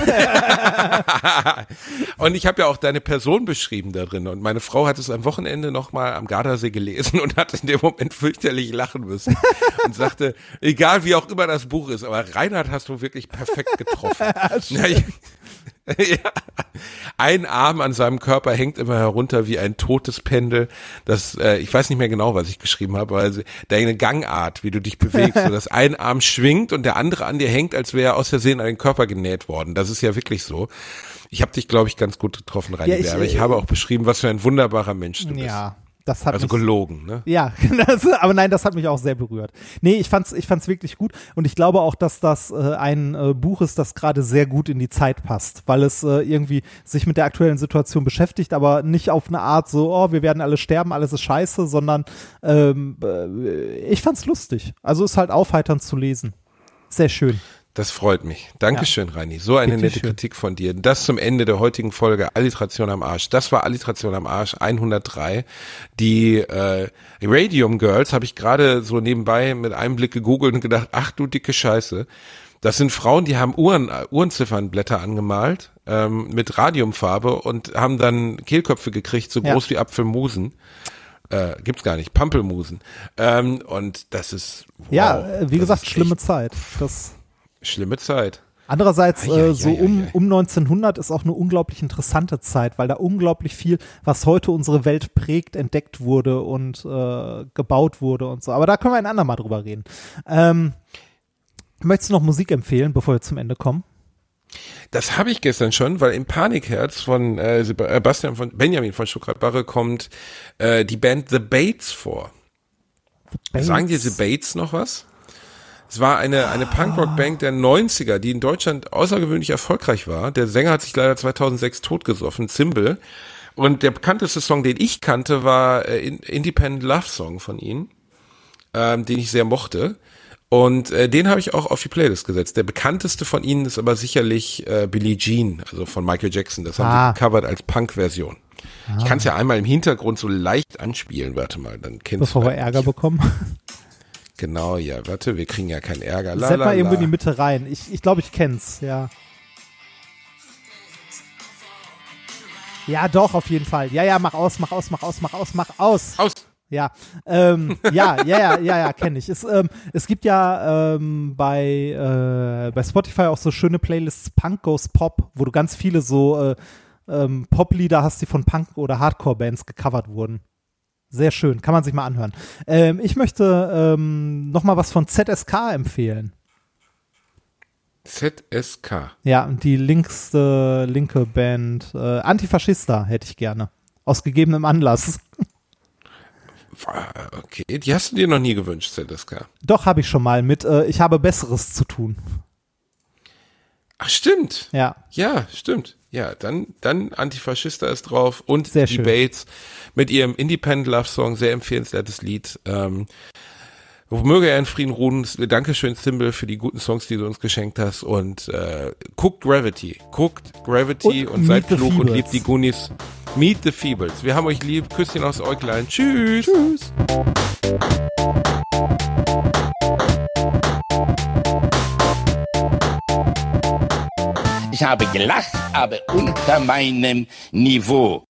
Und ich habe ja auch deine Person beschrieben da drin. Und meine Frau hat es am Wochenende nochmal am Gardasee gelesen und hat in dem Moment fürchterlich lachen müssen. Und sagte, egal wie auch immer das Buch ist, aber Reinhard hast du wirklich perfekt getroffen. Na, ich, Ja. Ein Arm an seinem Körper hängt immer herunter wie ein totes Pendel. Das, äh, ich weiß nicht mehr genau, was ich geschrieben habe, also deine Gangart, wie du dich bewegst, so dass ein Arm schwingt und der andere an dir hängt, als wäre er aus Versehen an den Körper genäht worden. Das ist ja wirklich so. Ich habe dich, glaube ich, ganz gut getroffen, Reini Ja, ich, Bär, aber ich habe auch beschrieben, was für ein wunderbarer Mensch du bist. Ja. Das hat Also mich, gelogen, ne? Ja, das, aber nein, das hat mich auch sehr berührt. Nee, ich fand's, ich fand's wirklich gut und ich glaube auch, dass das äh, ein äh, Buch ist, das gerade sehr gut in die Zeit passt, weil es äh, irgendwie sich mit der aktuellen Situation beschäftigt, aber nicht auf eine Art so, oh, wir werden alle sterben, alles ist scheiße, sondern ähm, äh, ich fand's lustig. Also ist halt aufheiternd zu lesen. Sehr schön. Das freut mich. Dankeschön, ja. Reini. So eine Bitte nette schön. Kritik von dir. Das zum Ende der heutigen Folge Alliteration am Arsch. Das war Alliteration am Arsch hundertdrei. Die äh, Radium Girls habe ich gerade so nebenbei mit einem Blick gegoogelt und gedacht, ach du dicke Scheiße. Das sind Frauen, die haben Uhren, Uhrenziffernblätter angemalt ähm, mit Radiumfarbe und haben dann Kehlköpfe gekriegt, so Ja. groß wie Apfelmusen. Äh, gibt's gar nicht, Pampelmusen. Ähm, und das ist wow, Ja, äh, wie das gesagt, ist schlimme echt Zeit. Das schlimme Zeit. Andererseits, Ai, ai, äh, so ai, ai, um, ai. um neunzehnhundert ist auch eine unglaublich interessante Zeit, weil da unglaublich viel, was heute unsere Welt prägt, entdeckt wurde und äh, gebaut wurde und so. Aber da können wir ein andermal drüber reden. Ähm, möchtest du noch Musik empfehlen, bevor wir zum Ende kommen? Das habe ich gestern schon, weil im Panikherz von äh, Sebastian von Benjamin von Stuttgart-Barre kommt äh, die Band The Bates vor. Bates. Sagen dir The Bates noch was? Es war eine, eine Punkrock-Band der neunziger, die in Deutschland außergewöhnlich erfolgreich war. Der Sänger hat sich leider zweitausendsechs totgesoffen, Zimbel. Und der bekannteste Song, den ich kannte, war äh, Independent Love Song von ihnen, ähm, den ich sehr mochte. Und äh, den habe ich auch auf die Playlist gesetzt. Der bekannteste von ihnen ist aber sicherlich äh, Billie Jean, also von Michael Jackson. Das haben Ah. sie gecovert als Punk-Version. Ah. Ich kann es ja einmal im Hintergrund so leicht anspielen. Warte mal, dann kennst Bevor du wir Ärger bekommen. Genau, ja, warte, wir kriegen ja keinen Ärger. La, Sepp la, mal irgendwo in la. die Mitte rein. Ich, ich glaube, ich kenn's, ja. Ja, doch, auf jeden Fall. Ja, ja, mach aus, mach aus, mach aus, mach aus, mach aus. Aus! Ja, ähm, ja, ja, ja, ja, ja, kenne ich. Es, ähm, es gibt ja ähm, bei, äh, bei Spotify auch so schöne Playlists Punk Goes Pop, wo du ganz viele so äh, ähm, Pop-Lieder hast, die von Punk- oder Hardcore-Bands gecovert wurden. Sehr schön, kann man sich mal anhören. Ähm, ich möchte ähm, noch mal was von Z S K empfehlen. Z S K. Ja, die linkste, linke Band. Äh, Antifaschista hätte ich gerne. Aus gegebenem Anlass. Okay, die hast du dir noch nie gewünscht, Z S K. Doch, habe ich schon mal mit äh, Ich habe Besseres zu tun. Ach, stimmt. Ja. Ja, stimmt. Ja, dann, dann Antifaschista ist drauf und Sehr die schön. Bates mit ihrem Independent Love Song, sehr empfehlenswertes Lied. Ähm, möge er in Frieden ruhen. Dankeschön, Zimbel, für die guten Songs, die du uns geschenkt hast. Und äh, guckt Gravity. Guckt Gravity Und und, seid Meet the klug und Feebles. liebt die Goonies. Meet the Feebles. Wir haben euch lieb. Küsschen aus Äuglein. Tschüss. Tschüss. Ich habe gelacht, aber unter meinem Niveau.